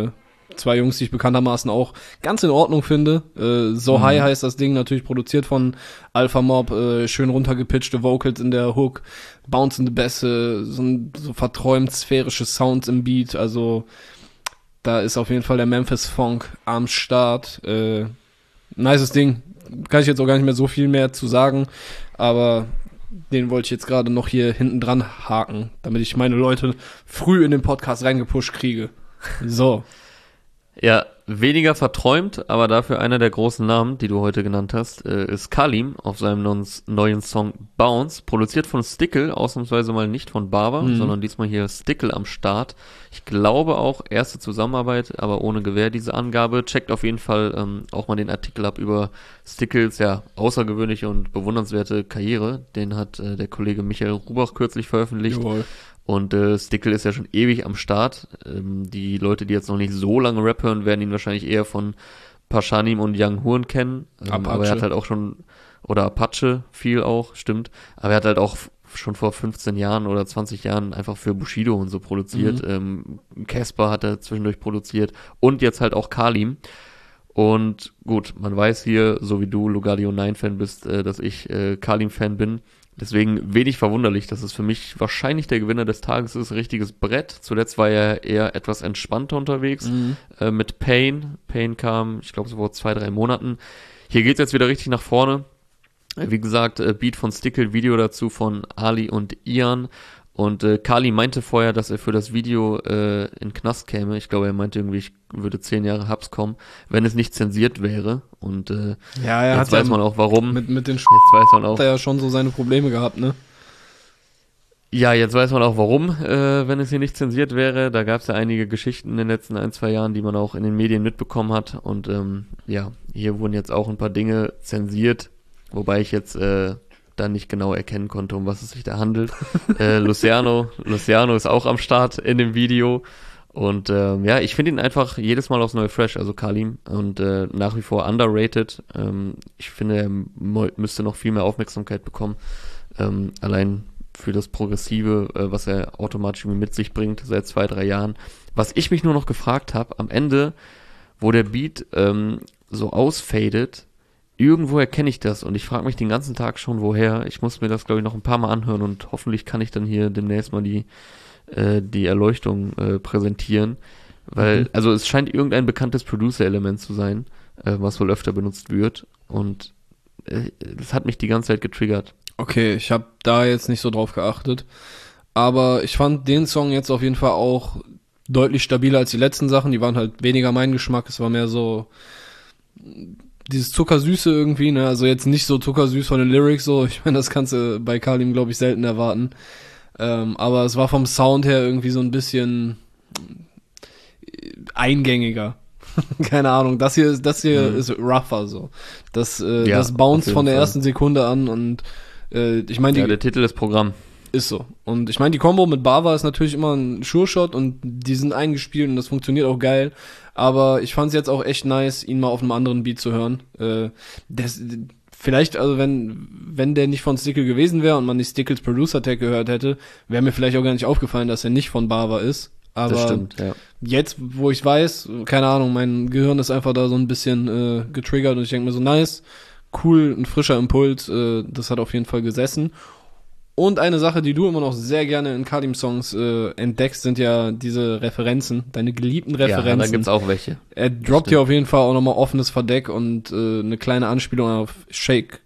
Zwei Jungs, die ich bekanntermaßen auch ganz in Ordnung finde. So High heißt das Ding, natürlich produziert von Alpha Mob, schön runtergepitchte Vocals in der Hook, bouncende Bässe, so verträumt sphärische Sounds im Beat, also da ist auf jeden Fall der Memphis Funk am Start. Nices Ding, kann ich jetzt auch gar nicht mehr so viel mehr zu sagen, aber den wollte ich jetzt gerade noch hier hinten dran haken, damit ich meine Leute früh in den Podcast reingepusht kriege. So. Ja, weniger verträumt, aber dafür einer der großen Namen, die du heute genannt hast, ist Kalim auf seinem neuen Song Bounce, produziert von Stickl, ausnahmsweise mal nicht von Baba, sondern diesmal hier Stickl am Start. Ich glaube auch erste Zusammenarbeit, aber ohne Gewähr diese Angabe. Checkt auf jeden Fall auch mal den Artikel ab über Stickls ja außergewöhnliche und bewundernswerte Karriere. Den hat der Kollege Michael Rubach kürzlich veröffentlicht. Jawohl. Und Stickl ist ja schon ewig am Start. Die Leute, die jetzt noch nicht so lange Rap hören, werden ihn wahrscheinlich eher von Pashanim und Young Horn kennen. Aber er hat halt auch schon, oder Apache viel auch, stimmt. Aber er hat halt auch schon vor 15 Jahren oder 20 Jahren einfach für Bushido und so produziert. Casper hat er zwischendurch produziert und jetzt halt auch Kalim. Und gut, man weiß hier, so wie du Lugardio 9-Fan bist, dass ich Kalim-Fan bin. Deswegen wenig verwunderlich, dass es für mich wahrscheinlich der Gewinner des Tages ist. Richtiges Brett. Zuletzt war er eher etwas entspannter unterwegs mit Pain. Pain kam, ich glaube, so vor 2-3 Monaten. Hier geht's jetzt wieder richtig nach vorne. Wie gesagt, Beat von Stickl, Video dazu von Ali und Ian. Und Kali meinte vorher, dass er für das Video in den Knast käme. Ich glaube, er meinte irgendwie, ich würde 10 Jahre Haps kommen, wenn es nicht zensiert wäre. Und jetzt weiß man auch, warum. Mit den jetzt weiß man auch, hat er ja schon so seine Probleme gehabt, ne? Ja, jetzt weiß man auch, warum, wenn es hier nicht zensiert wäre. Da gab es ja einige Geschichten in den letzten 1-2 Jahren, die man auch in den Medien mitbekommen hat. Und hier wurden jetzt auch ein paar Dinge zensiert, wobei ich jetzt dann nicht genau erkennen konnte, um was es sich da handelt. Luciano ist auch am Start in dem Video. Und ich finde ihn einfach jedes Mal aufs Neue fresh, also Kalim. Und nach wie vor underrated. Ich finde, er müsste noch viel mehr Aufmerksamkeit bekommen. Allein für das Progressive, was er automatisch mit sich bringt seit 2-3 Jahren. Was ich mich nur noch gefragt habe, am Ende, wo der Beat so ausfadet, irgendwo erkenne ich das und ich frage mich den ganzen Tag schon, woher. Ich muss mir das, glaube ich, noch ein paar Mal anhören und hoffentlich kann ich dann hier demnächst mal die Erleuchtung präsentieren. Weil, also es scheint irgendein bekanntes Producer-Element zu sein, was wohl öfter benutzt wird und das hat mich die ganze Zeit getriggert. Okay, ich habe da jetzt nicht so drauf geachtet, aber ich fand den Song jetzt auf jeden Fall auch deutlich stabiler als die letzten Sachen. Die waren halt weniger mein Geschmack, es war mehr so dieses Zuckersüße irgendwie, ne, also jetzt nicht so zuckersüß von den Lyrics so, ich meine, das kannst du bei Kalim, glaube ich, selten erwarten, aber es war vom Sound her irgendwie so ein bisschen eingängiger. Keine Ahnung, das hier ist rougher so. Das bounced von der ersten Sekunde an und ich meine, der Titel ist Programm. Ist so. Und ich meine, die Combo mit Bava ist natürlich immer ein Sure-Shot und die sind eingespielt und das funktioniert auch geil. Aber ich fand es jetzt auch echt nice, ihn mal auf einem anderen Beat zu hören. Vielleicht, also wenn der nicht von Stickl gewesen wäre und man nicht Stickls Producer-Tag gehört hätte, wäre mir vielleicht auch gar nicht aufgefallen, dass er nicht von Bava ist. Aber das stimmt, ja. Jetzt, wo ich weiß, keine Ahnung, mein Gehirn ist einfach da so ein bisschen getriggert und ich denke mir so, nice, cool, ein frischer Impuls, das hat auf jeden Fall gesessen. Und eine Sache, die du immer noch sehr gerne in Kalim-Songs entdeckst, sind ja diese Referenzen, deine geliebten Referenzen. Ja, da gibt's auch welche. Er droppt hier auf jeden Fall auch nochmal offenes Verdeck und eine kleine Anspielung auf Shake.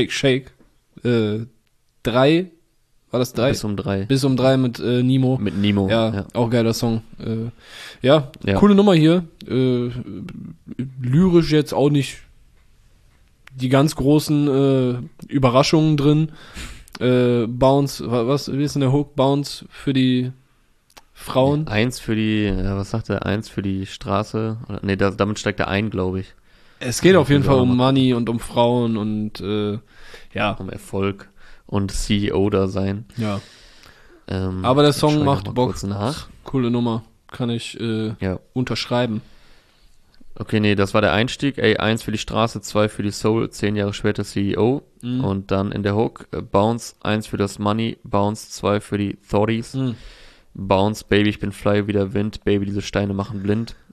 3, war das 3? Bis um 3 mit Nemo. Mit Nemo. Ja, auch geiler Song. Coole Nummer hier. Lyrisch jetzt auch nicht die ganz großen Überraschungen drin. Bounce, wie ist denn der Hook? Bounce für die Frauen? 1 für die, was sagt er? 1 für die Straße? Nee, damit steigt er ein, glaube ich. Es geht auf jeden Fall um Money und um Frauen und um Erfolg und CEO da sein. Ja. Aber der Song macht Bock. Nach. Coole Nummer. Kann ich unterschreiben. Okay, nee, das war der Einstieg. 1 für die Straße, 2 für die Soul, 10 Jahre später CEO. Und dann in der Hook, Bounce, 1 für das Money, Bounce, 2 für die Thoughties. Bounce, Baby, ich bin fly wie der Wind, Baby, diese Steine machen blind.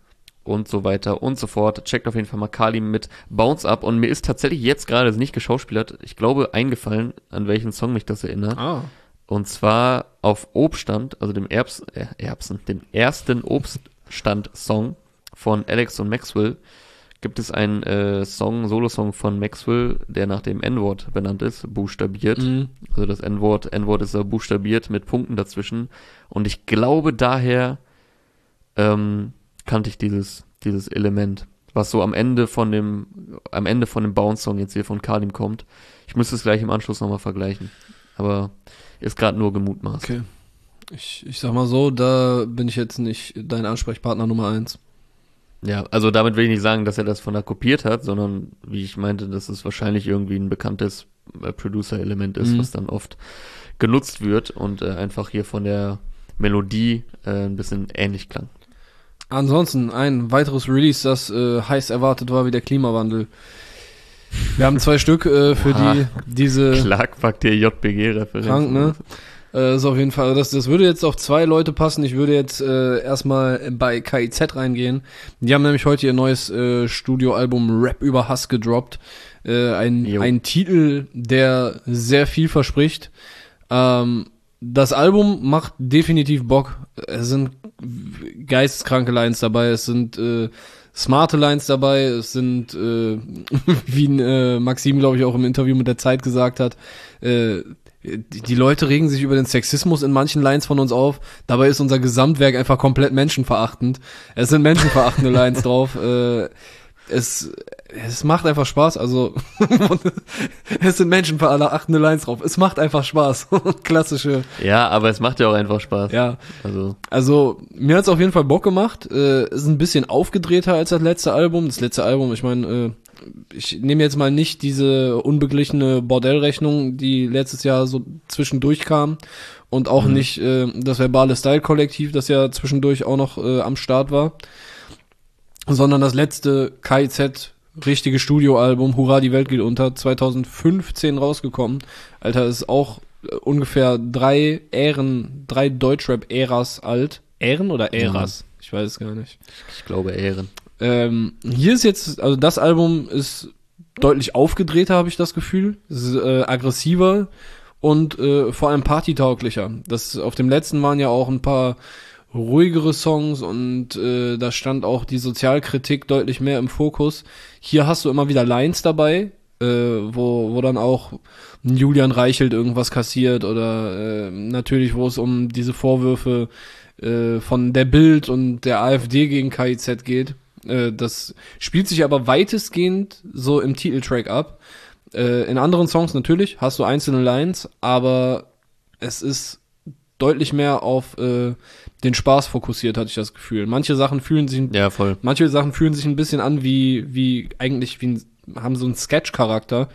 und so weiter und so fort. Checkt auf jeden Fall mal Kalim mit Bounce Up. Und mir ist tatsächlich jetzt gerade, nicht geschauspielert, ich glaube eingefallen, an welchen Song mich das erinnert. Und zwar auf Obststand, also dem dem ersten Obststand-Song von Alex und Maxwell, gibt es einen Solo-Song von Maxwell, der nach dem N-Wort benannt ist, buchstabiert. Also das N-Wort ist da buchstabiert mit Punkten dazwischen. Und ich glaube daher kannte ich dieses Element, was so am Ende von dem Bounce-Song jetzt hier von Kalim kommt. Ich müsste es gleich im Anschluss nochmal vergleichen. Aber ist gerade nur gemutmaßt. Okay. Ich sag mal so, da bin ich jetzt nicht dein Ansprechpartner Nummer 1. Ja, also damit will ich nicht sagen, dass er das von da kopiert hat, sondern wie ich meinte, dass es wahrscheinlich irgendwie ein bekanntes Producer-Element ist, was dann oft genutzt wird und einfach hier von der Melodie ein bisschen ähnlich klang. Ansonsten ein weiteres Release, das heiß erwartet war wie der Klimawandel. Wir haben 2 Stück für diese Schlagpack der JBG-Referenz. Krank, ne? Ist auf jeden Fall, das würde jetzt auf 2 Leute passen. Ich würde jetzt erstmal bei KIZ reingehen. Die haben nämlich heute ihr neues Studioalbum Rap über Hass gedroppt. Ein Titel, der sehr viel verspricht. Das Album macht definitiv Bock. Es sind geisteskranke Lines dabei, es sind smarte Lines dabei, es sind, wie Maxim, glaube ich, auch im Interview mit der Zeit gesagt hat, die Leute regen sich über den Sexismus in manchen Lines von uns auf, dabei ist unser Gesamtwerk einfach komplett menschenverachtend. Es sind menschenverachtende Lines drauf, es macht einfach Spaß, also es sind menschenverachtende Lines drauf. Es macht einfach Spaß. Klassische. Ja, aber es macht ja auch einfach Spaß. Ja. Also mir hat's auf jeden Fall Bock gemacht. Ist ein bisschen aufgedrehter als das letzte Album. Das letzte Album, ich meine, ich nehme jetzt mal nicht diese unbeglichene Bordellrechnung, die letztes Jahr so zwischendurch kam, und auch nicht das verbale Style-Kollektiv, das ja zwischendurch auch noch am Start war, sondern das letzte KIZ richtige Studioalbum, Hurra, die Welt geht unter, 2015 rausgekommen. Alter, ist auch ungefähr 3 Deutschrap-Äras alt. Ähren oder Äras? Ich weiß es gar nicht. Ich glaube Ähren. Hier ist jetzt, also das Album ist deutlich aufgedrehter, habe ich das Gefühl. Es ist aggressiver und vor allem partytauglicher. Auf dem letzten waren ja auch ein paar ruhigere Songs und da stand auch die Sozialkritik deutlich mehr im Fokus. Hier hast du immer wieder Lines dabei, wo dann auch Julian Reichelt irgendwas kassiert oder natürlich, wo es um diese Vorwürfe von der Bild und der AfD gegen KIZ geht. Das spielt sich aber weitestgehend so im Titeltrack ab. In anderen Songs natürlich hast du einzelne Lines, aber es ist deutlich mehr auf den Spaß fokussiert, hatte ich das Gefühl. Manche Sachen fühlen sich ein bisschen an wie haben so einen Sketch-Charakter.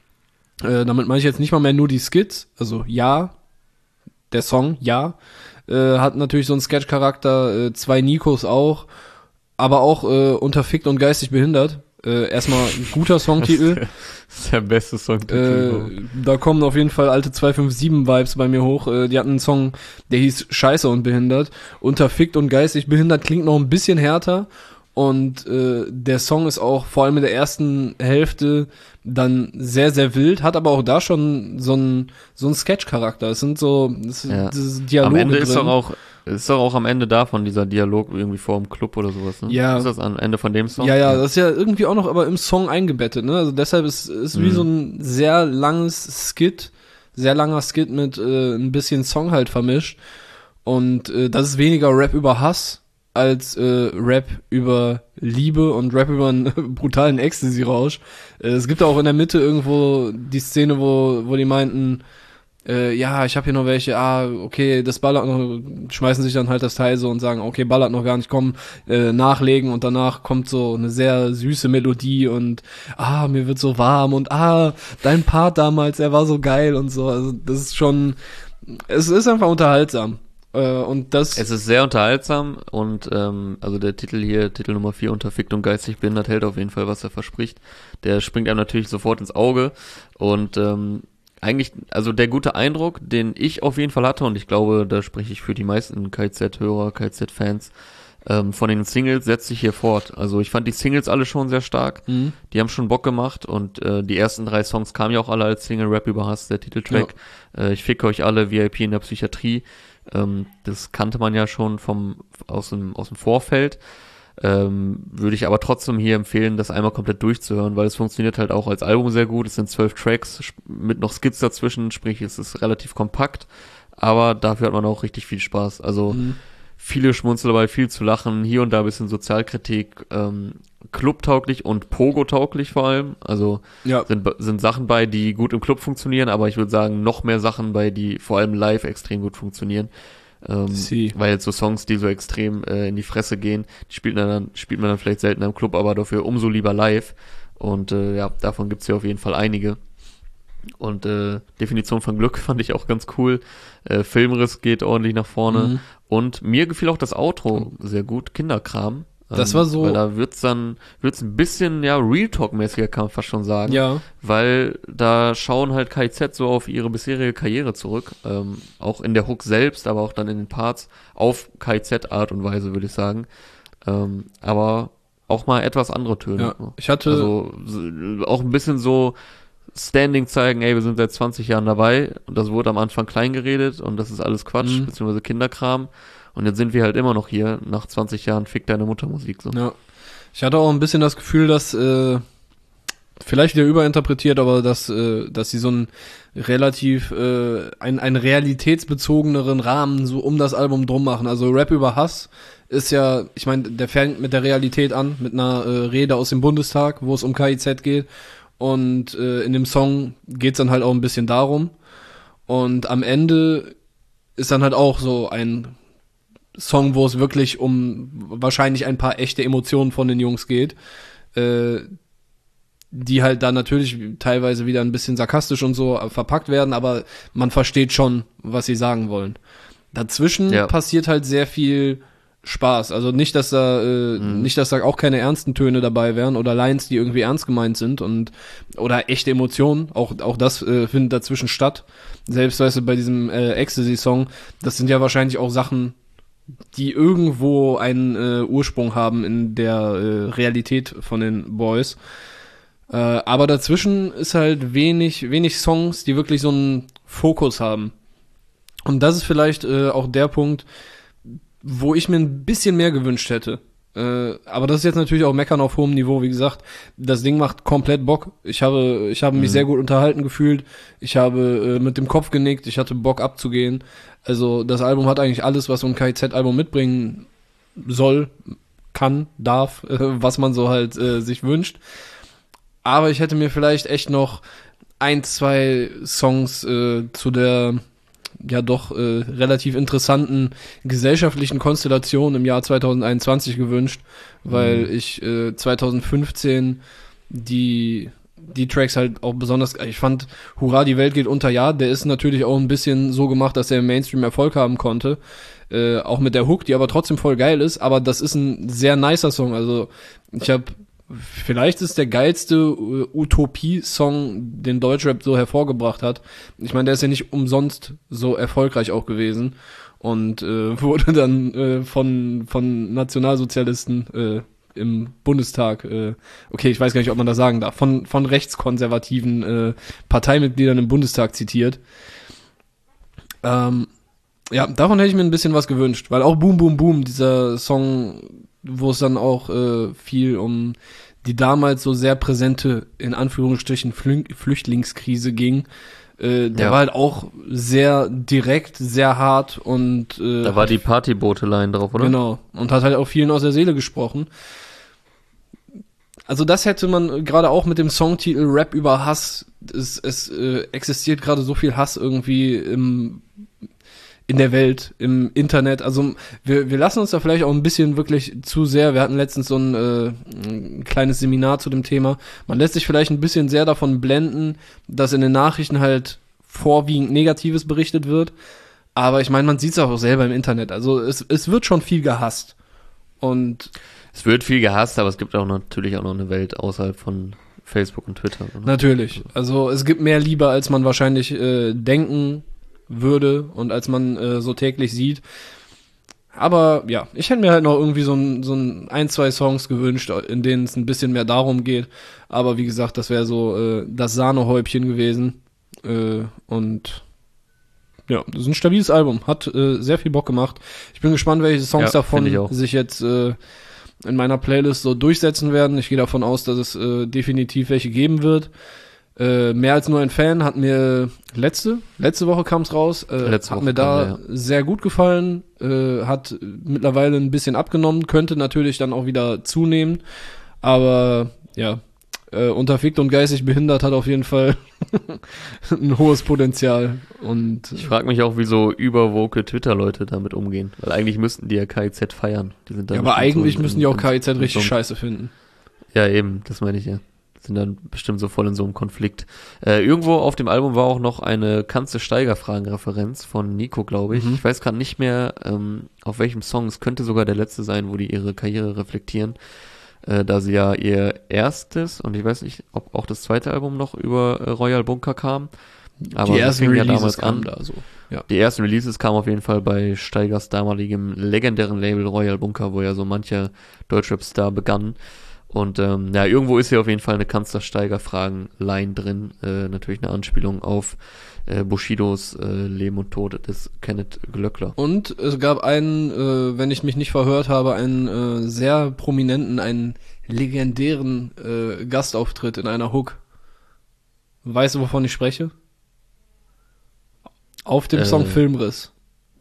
Damit meine ich jetzt nicht mal mehr nur die Skits. Also ja, der Song, ja, hat natürlich so einen Sketch-Charakter, 2 Nikos auch, aber auch Unterfickt und geistig behindert. Erstmal ein guter Songtitel. Das ist der beste Songtitel. Da kommen auf jeden Fall alte 257-Vibes bei mir hoch. Die hatten einen Song, der hieß Scheiße und behindert. Unterfickt und geistig behindert klingt noch ein bisschen härter. Und der Song ist auch vor allem in der ersten Hälfte dann sehr, sehr wild, hat aber auch da schon so einen Sketch-Charakter. Es sind diese Dialoge am Ende drin. Ist doch auch am Ende davon dieser Dialog irgendwie vor dem Club oder sowas, ne? Ja. Ist das am Ende von dem Song? Ja, das ist ja irgendwie auch noch aber im Song eingebettet, ne? Also deshalb ist wie so ein sehr langer Skit mit ein bisschen Song halt vermischt. Und das ist weniger Rap über Hass als Rap über Liebe und Rap über einen brutalen Ecstasy-Rausch. Es gibt auch in der Mitte irgendwo die Szene, wo die meinten, ja, ich habe hier noch welche, okay, das ballert noch, schmeißen sich dann halt das Teil so und sagen, okay, ballert noch gar nicht, komm, nachlegen, und danach kommt so eine sehr süße Melodie und mir wird so warm und dein Part damals, er war so geil und so. Also das ist schon, es ist einfach unterhaltsam. Es ist sehr unterhaltsam und also der Titel hier, Titel Nummer 4, Unterfickt und geistig behindert, hält auf jeden Fall, was er verspricht. Der springt einem natürlich sofort ins Auge und eigentlich, also der gute Eindruck, den ich auf jeden Fall hatte, und ich glaube, da spreche ich für die meisten KIZ-Hörer, KIZ-Fans, von den Singles setzt sich hier fort. Also ich fand die Singles alle schon sehr stark. Die haben schon Bock gemacht und die ersten 3 Songs kamen ja auch alle als Single. Rap über Hass, der Titeltrack. Ja. Ich ficke euch alle, VIP in der Psychiatrie. Das kannte man ja schon aus dem Vorfeld. Würde ich aber trotzdem hier empfehlen, das einmal komplett durchzuhören, weil es funktioniert halt auch als Album sehr gut. Es sind 12 Tracks mit noch Skits dazwischen, sprich es ist relativ kompakt, aber dafür hat man auch richtig viel Spaß. Also viele Schmunzel dabei, viel zu lachen, hier und da ein bisschen Sozialkritik, clubtauglich und Pogo-tauglich vor allem. Also sind Sachen bei, die gut im Club funktionieren, aber ich würde sagen, noch mehr Sachen bei, die vor allem live extrem gut funktionieren. Weil so Songs, die so extrem in die Fresse gehen, die spielt man dann vielleicht selten im Club, aber dafür umso lieber live. Und davon gibt's ja auf jeden Fall einige. Und Definition von Glück fand ich auch ganz cool. Filmriss geht ordentlich nach vorne. Und mir gefiel auch das Outro sehr gut, Kinderkram. Das war so. Weil da wird's ein bisschen, Real Talk-mäßiger, kann man fast schon sagen. Ja. Weil da schauen halt KIZ so auf ihre bisherige Karriere zurück. Auch in der Hook selbst, aber auch dann in den Parts. Auf KIZ-Art und Weise, würde ich sagen. Aber auch mal etwas andere Töne. Ja. Ich hatte. Also auch ein bisschen so Standing zeigen, ey, wir sind seit 20 Jahren dabei. Und das wurde am Anfang klein geredet und das ist alles Quatsch, beziehungsweise Kinderkram. Und jetzt sind wir halt immer noch hier, nach 20 Jahren Fick deine Mutter Musik. So. Ja. Ich hatte auch ein bisschen das Gefühl, dass, vielleicht wieder überinterpretiert, aber dass sie so einen relativ, einen realitätsbezogeneren Rahmen so um das Album drum machen. Also Rap über Hass ist ja, ich meine, der fängt mit der Realität an, mit einer Rede aus dem Bundestag, wo es um KIZ geht. Und in dem Song geht's dann halt auch ein bisschen darum. Und am Ende ist dann halt auch so ein Song, wo es wirklich um wahrscheinlich ein paar echte Emotionen von den Jungs geht, die halt dann natürlich teilweise wieder ein bisschen sarkastisch und so verpackt werden, aber man versteht schon, was sie sagen wollen. Dazwischen passiert halt sehr viel Spaß. Also nicht, dass da auch keine ernsten Töne dabei wären oder Lines, die irgendwie ernst gemeint sind oder echte Emotionen. Auch das findet dazwischen statt. Selbst, weißt du, bei diesem Ecstasy-Song, das sind ja wahrscheinlich auch Sachen, die irgendwo einen Ursprung haben in der Realität von den Boys. Aber dazwischen ist halt wenig Songs, die wirklich so einen Fokus haben. Und das ist vielleicht auch der Punkt, wo ich mir ein bisschen mehr gewünscht hätte. Aber das ist jetzt natürlich auch Meckern auf hohem Niveau. Wie gesagt, das Ding macht komplett Bock. Ich habe mich sehr gut unterhalten gefühlt. Ich habe mit dem Kopf genickt. Ich hatte Bock abzugehen. Also das Album hat eigentlich alles, was so ein KIZ-Album mitbringen soll, kann, darf, was man so halt sich wünscht. Aber ich hätte mir vielleicht echt noch 1-2 Songs zu der doch relativ interessanten gesellschaftlichen Konstellation im Jahr 2021 gewünscht, weil ich 2015 die Tracks halt auch besonders, ich fand Hurra, die Welt geht unter, der ist natürlich auch ein bisschen so gemacht, dass er im Mainstream Erfolg haben konnte, auch mit der Hook, die aber trotzdem voll geil ist, aber das ist ein sehr nicer Song, also vielleicht ist der geilste Utopie-Song, den Deutschrap so hervorgebracht hat. Ich meine, der ist ja nicht umsonst so erfolgreich auch gewesen und wurde dann von Nationalsozialisten im Bundestag, okay, ich weiß gar nicht, ob man das sagen darf, von rechtskonservativen Parteimitgliedern im Bundestag zitiert. Davon hätte ich mir ein bisschen was gewünscht, weil auch Boom Boom Boom, dieser Song, wo es dann auch viel um die damals so sehr präsente, in Anführungsstrichen, Flüchtlingskrise ging. Der war halt auch sehr direkt, sehr hart und da war die Partybote-Line drauf, oder? Genau. Und hat halt auch vielen aus der Seele gesprochen. Also das hätte man gerade auch mit dem Songtitel Rap über Hass, es existiert gerade so viel Hass irgendwie in der Welt, im Internet. Also wir lassen uns da vielleicht auch ein bisschen wirklich zu sehr, wir hatten letztens so ein kleines Seminar zu dem Thema, man lässt sich vielleicht ein bisschen sehr davon blenden, dass in den Nachrichten halt vorwiegend Negatives berichtet wird, aber ich meine, man sieht es auch selber im Internet, also es wird schon viel gehasst. Und es wird viel gehasst, aber es gibt auch natürlich auch noch eine Welt außerhalb von Facebook und Twitter. Oder? Natürlich, also es gibt mehr Liebe, als man wahrscheinlich denken würde und als man so täglich sieht. Aber ja, ich hätte mir halt noch irgendwie so ein, zwei Songs gewünscht, in denen es ein bisschen mehr darum geht. Aber wie gesagt, das wäre so das Sahnehäubchen gewesen. Und ja, das ist ein stabiles Album. Hat sehr viel Bock gemacht. Ich bin gespannt, welche Songs davon sich jetzt in meiner Playlist so durchsetzen werden. Ich gehe davon aus, dass es definitiv welche geben wird. Mehr als nur ein Fan hat mir letzte Woche kam es raus, hat mir da sehr gut gefallen, hat mittlerweile ein bisschen abgenommen, könnte natürlich dann auch wieder zunehmen, aber ja, Unterfickt und geistig behindert hat auf jeden Fall ein hohes Potenzial. Und ich frage mich auch, wie so überwoke Twitter-Leute damit umgehen, weil eigentlich müssten die ja KIZ feiern. Die sind ja, aber eigentlich müssen die auch KIZ richtig scheiße finden. Ja, eben, das meine ich ja. Sind dann bestimmt so voll in so einem Konflikt. Irgendwo auf dem Album war auch noch eine Kanze-Steiger-Fragen-Referenz von Nico, glaube ich. Ich weiß gerade nicht mehr, auf welchem Song. Es könnte sogar der letzte sein, wo die ihre Karriere reflektieren. Da sie ja ihr erstes, und ich weiß nicht, ob auch das zweite Album noch über Royal Bunker kam. Aber die ersten Releases ja damals kamen da so. Ja. Die ersten Releases kamen auf jeden Fall bei Steigers damaligem legendären Label Royal Bunker, wo ja so mancher Deutschrap-Star begann. Und ja, irgendwo ist hier auf jeden Fall eine Kanzler-Steiger-Fragen-Line drin. Natürlich eine Anspielung auf Bushidos Leben und Tod des Kenneth Glöckler. Und es gab einen, wenn ich mich nicht verhört habe, einen sehr prominenten, einen legendären Gastauftritt in einer Hook. Weißt du, wovon ich spreche? Auf dem Song Filmriss.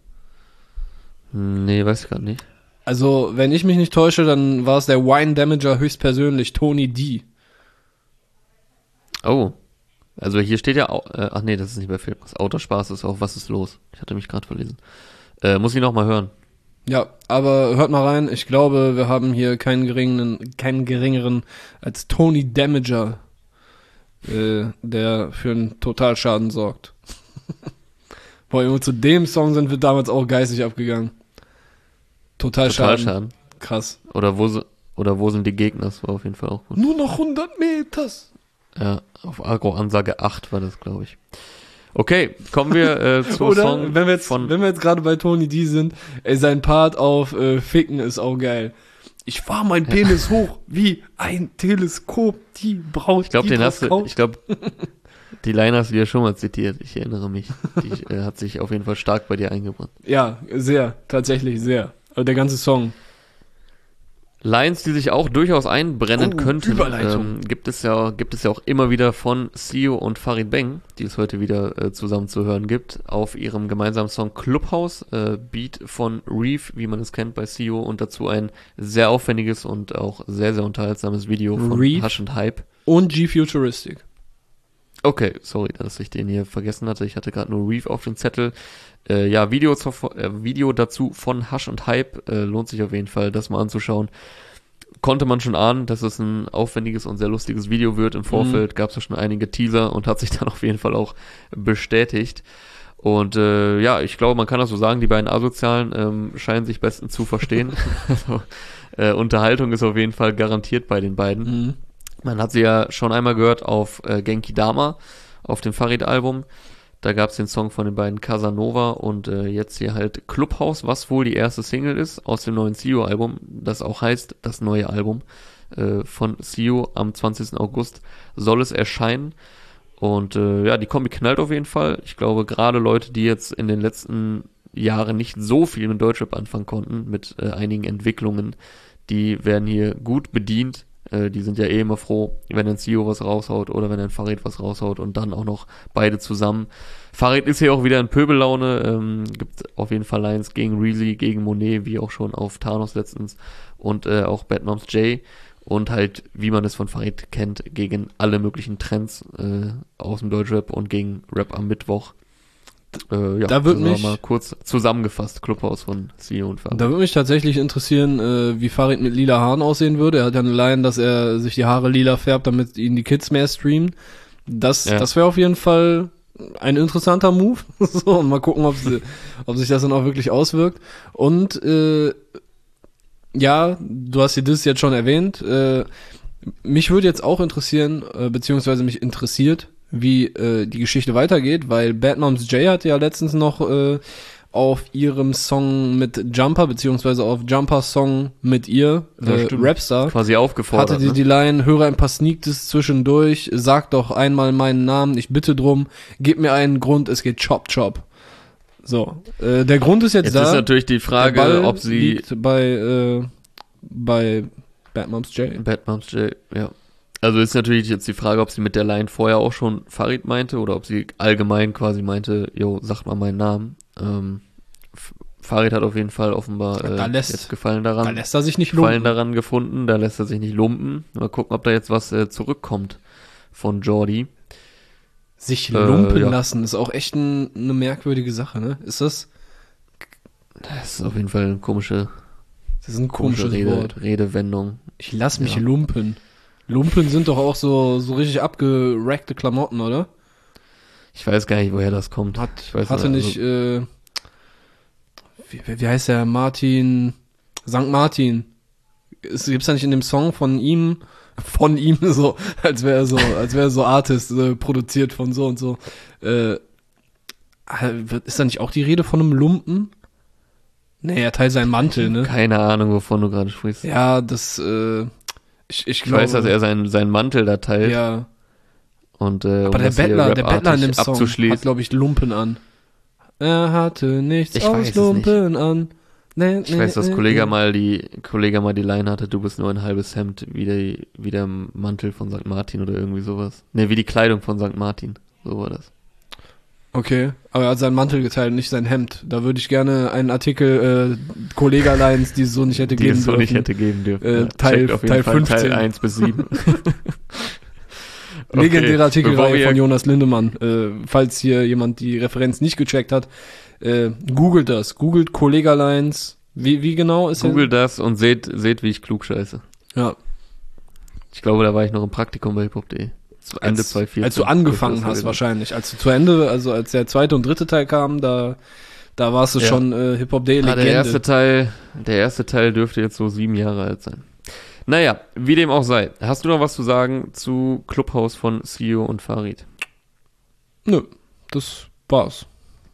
Nee, weiß ich gerade nicht. Also, wenn ich mich nicht täusche, dann war es der Wine Damager höchstpersönlich, Tony D. Oh. Also hier steht ja auch, ach nee, das ist nicht bei Film. Das Autospaß ist auch, was ist los? Ich hatte mich gerade verlesen. Muss ich noch mal hören. Ja, aber hört mal rein. Ich glaube, wir haben hier keinen geringeren als Tony Damager, der für einen Totalschaden sorgt. Boah, Junge, zu dem Song sind wir damals auch geistig abgegangen. Totalschaden. Krass. Oder wo sind die Gegner? Das war auf jeden Fall auch gut. Nur noch 100 Meters. Ja, auf Agro-Ansage 8 war das, glaube ich. Okay, kommen wir zum Oder, Song wenn wir jetzt gerade bei Tony D sind, sein Part auf Ficken ist auch geil. Ich fahr mein Penis hoch wie ein Teleskop, die Braut. Ich glaube, die Line hast du ja schon mal zitiert, ich erinnere mich. Die hat sich auf jeden Fall stark bei dir eingebrannt. Ja, sehr, tatsächlich sehr. Also der ganze Song. Lines, die sich auch durchaus einbrennen könnten, gibt es ja auch immer wieder von Sio und Farid Bang, die es heute wieder zusammen zu hören gibt, auf ihrem gemeinsamen Song Clubhouse, Beat von Reef, wie man es kennt bei Sio, und dazu ein sehr aufwendiges und auch sehr, sehr unterhaltsames Video von Reef Hush und Hype. Und G-Futuristic. Okay, sorry, dass ich den hier vergessen hatte. Ich hatte gerade nur Reef auf dem Zettel. Ja, Video dazu von Hush und Hype. Lohnt sich auf jeden Fall, das mal anzuschauen. Konnte man schon ahnen, dass es ein aufwendiges und sehr lustiges Video wird. Im Vorfeld gab es ja schon einige Teaser und hat sich dann auf jeden Fall auch bestätigt. Und ja, ich glaube, man kann das so sagen, die beiden Asozialen scheinen sich bestens zu verstehen. Also, Unterhaltung ist auf jeden Fall garantiert bei den beiden. Man hat sie ja schon einmal gehört auf Genki Dama, auf dem Farid-Album. Da gab es den Song von den beiden Casanova und jetzt hier halt Clubhouse, was wohl die erste Single ist aus dem neuen Sio-Album, das auch heißt, das neue Album von Sio. Am 20. August soll es erscheinen. Und ja, die Kombi knallt auf jeden Fall. Ich glaube, gerade Leute, die jetzt in den letzten Jahren nicht so viel mit Deutschrap anfangen konnten, mit einigen Entwicklungen, die werden hier gut bedient. Die sind ja eh immer froh, wenn ein CEO was raushaut oder wenn ein Farid was raushaut und dann auch noch beide zusammen. Farid ist hier auch wieder in Pöbellaune, gibt auf jeden Fall Lines gegen Reezy, gegen Monet, wie auch schon auf Thanos letztens und auch Bad Moms J und halt, wie man es von Farid kennt, gegen alle möglichen Trends aus dem Deutschrap und gegen Rap am Mittwoch. Ja, da wird mich mal kurz zusammengefasst, Clubhouse von CEO und Farid. Da würde mich tatsächlich interessieren, wie Farid mit lila Haaren aussehen würde. Er hat ja eine Line, dass er sich die Haare lila färbt, damit ihn die Kids mehr streamen. Das wäre auf jeden Fall ein interessanter Move. So, mal gucken, ob sich das dann auch wirklich auswirkt. Und ja, du hast das jetzt schon erwähnt. Mich würde jetzt auch interessieren, beziehungsweise mich interessiert, wie die Geschichte weitergeht, weil Bad Moms J hat ja letztens noch auf ihrem Song mit Jumper, beziehungsweise auf Jumpers Song mit ihr, Rapstar, quasi aufgefordert. Hatte die Line, höre ein paar Sneakers zwischendurch, sag doch einmal meinen Namen, ich bitte drum, gib mir einen Grund, es geht Chop Chop. So, der Grund ist jetzt da. Jetzt ist natürlich die Frage, ob sie liegt bei Bad Moms J. Bad Moms J, ja. Also ist natürlich jetzt die Frage, ob sie mit der Line vorher auch schon Farid meinte oder ob sie allgemein quasi meinte, jo, sag mal meinen Namen. Farid hat auf jeden Fall offenbar jetzt Gefallen daran. Da lässt er sich nicht lumpen. Gefallen daran gefunden, da lässt er sich nicht lumpen. Mal gucken, ob da jetzt was zurückkommt von Jordi. Sich lumpen lassen ist auch echt eine merkwürdige Sache, ne? Ist das? Das ist auf jeden Fall eine komische. Das ist ein komisches Wort. Redewendung. Ich lass mich lumpen. Lumpen sind doch auch so richtig abgerackte Klamotten, oder? woher das kommt. Hatte nicht, wie heißt der? St. Martin. Gibt's da nicht in dem Song von ihm so, als wäre er so Artist, produziert von so und so. Ist da nicht auch die Rede von einem Lumpen? Nee, er teilt seinen Mantel, ne? Keine Ahnung, wovon du gerade sprichst. Ja, das, ich glaube, weiß, dass er seinen Mantel da teilt. Ja. Und, aber der Bettler in dem Song hat, glaube ich, Lumpen an. Er hatte nichts aus Lumpen an. Nee, ich weiß, dass Kollege mal die Line hatte, du bist nur ein halbes Hemd, wie der Mantel von St. Martin oder irgendwie sowas. Ne, wie die Kleidung von St. Martin. So war das. Okay, aber er hat seinen Mantel geteilt, nicht sein Hemd. Da würde ich gerne einen Artikel Kollega-Lines, die es so nicht hätte geben dürfen. Teil 15. Teil 1 bis 7. Okay. Legendäre Artikelreihe von Jonas Lindemann. Falls hier jemand die Referenz nicht gecheckt hat, googelt das. Googelt Kollega-Lines. Wie genau ist Googelt das und seht, wie ich klug scheiße. Ja. Ich glaube, da war ich noch im Praktikum bei hiphop.de. Ende 2014. Als du angefangen hast wahrscheinlich. Als du zu Ende, also als der zweite und dritte Teil kam, da warst du schon Hip-Hop-Day Legende. Der erste Teil dürfte jetzt so 7 Jahre alt sein. Naja, wie dem auch sei. Hast du noch was zu sagen zu Clubhouse von CEO und Farid? Nö, das war's.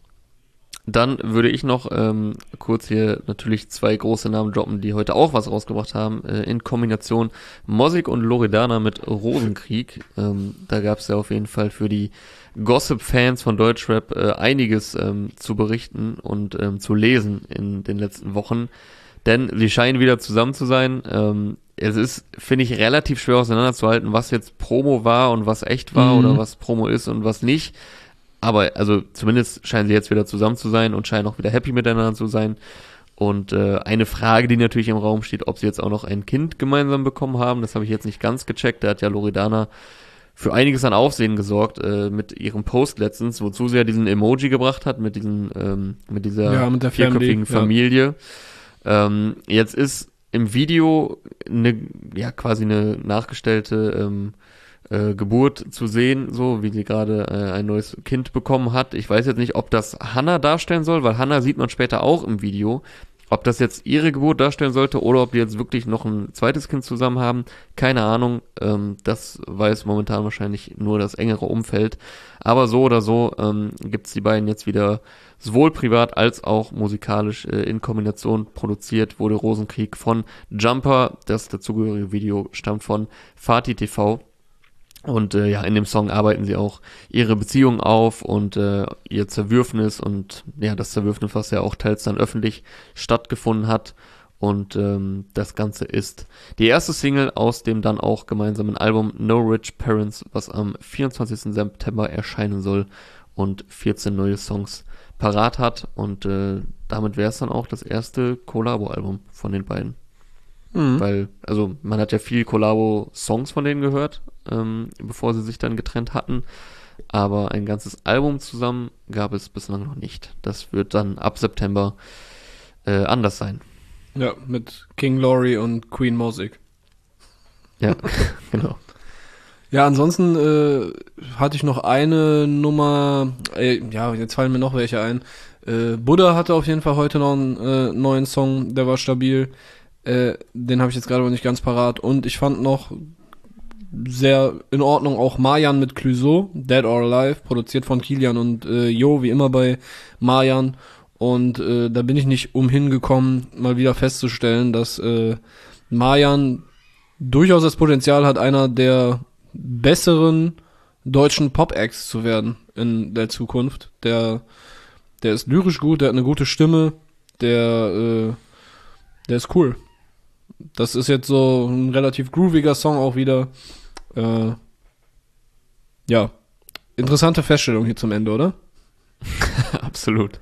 Dann würde ich noch kurz hier natürlich 2 große Namen droppen, die heute auch was rausgebracht haben, in Kombination Mosik und Loredana mit Rosenkrieg. Da gab es ja auf jeden Fall für die Gossip-Fans von Deutschrap einiges zu berichten und zu lesen in den letzten Wochen, denn sie scheinen wieder zusammen zu sein. Es ist, finde ich, relativ schwer auseinanderzuhalten, was jetzt Promo war und was echt war oder was Promo ist und was nicht. Aber also zumindest scheinen sie jetzt wieder zusammen zu sein und scheinen auch wieder happy miteinander zu sein. Und eine Frage, die natürlich im Raum steht, ob sie jetzt auch noch ein Kind gemeinsam bekommen haben, das habe ich jetzt nicht ganz gecheckt. Da hat ja Loredana für einiges an Aufsehen gesorgt mit ihrem Post letztens, wozu sie ja diesen Emoji gebracht hat mit dieser mit der vierköpfigen Familie. Jetzt ist im Video quasi eine nachgestellte Geburt zu sehen, so wie sie gerade ein neues Kind bekommen hat. Ich weiß jetzt nicht, ob das Hannah darstellen soll, weil Hannah sieht man später auch im Video. Ob das jetzt ihre Geburt darstellen sollte oder ob die jetzt wirklich noch ein zweites Kind zusammen haben, keine Ahnung. Das weiß momentan wahrscheinlich nur das engere Umfeld. Aber so oder so gibt's die beiden jetzt wieder sowohl privat als auch musikalisch in Kombination produziert, wurde Rosenkrieg von Jumper. Das dazugehörige Video stammt von Fatih TV. Und in dem Song arbeiten sie auch ihre Beziehung auf und ihr Zerwürfnis und das Zerwürfnis, was ja auch teils dann öffentlich stattgefunden hat. Und das Ganze ist die erste Single aus dem dann auch gemeinsamen Album No Rich Parents, was am 24. September erscheinen soll und 14 neue Songs parat hat. Und damit wäre es dann auch das erste Collabo-Album von den beiden. Weil, also man hat ja viel Collabo-Songs von denen gehört, bevor sie sich dann getrennt hatten, aber ein ganzes Album zusammen gab es bislang noch nicht. Das wird dann ab September anders sein. Ja, mit King Laurie und Queen Mosik. Ja, genau. Ja, ansonsten hatte ich noch eine Nummer, jetzt fallen mir noch welche ein. Buddha hatte auf jeden Fall heute noch einen neuen Song, der war stabil. Den habe ich jetzt gerade aber nicht ganz parat. Und ich fand noch sehr in Ordnung auch Marjan mit Clouseau, Dead or Alive, produziert von Kilian und Jo, wie immer bei Marjan. Und da bin ich nicht umhin gekommen, mal wieder festzustellen, dass Marjan durchaus das Potenzial hat, einer der besseren deutschen Pop-Acts zu werden in der Zukunft. Der ist lyrisch gut, der hat eine gute Stimme, der ist cool. Das ist jetzt so ein relativ grooviger Song auch wieder. Ja, interessante Feststellung hier zum Ende, oder? Absolut.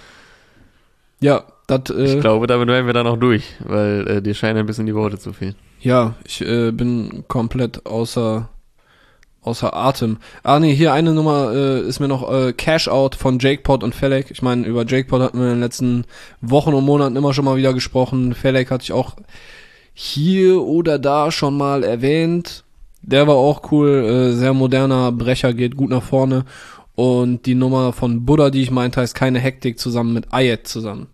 Ja, ich glaube, damit wären wir dann auch durch, weil dir scheinen ein bisschen die Worte zu fehlen. Ja, ich bin komplett außer Atem. Nee, hier eine Nummer ist mir noch Cash Out von Jakepot und Felek. Ich meine, über Jakepot hatten wir in den letzten Wochen und Monaten immer schon mal wieder gesprochen. Felek hatte ich auch hier oder da schon mal erwähnt. Der war auch cool, sehr moderner Brecher, geht gut nach vorne. Und die Nummer von Buddha, die ich meinte, heißt Keine Hektik, zusammen mit Ayet zusammen.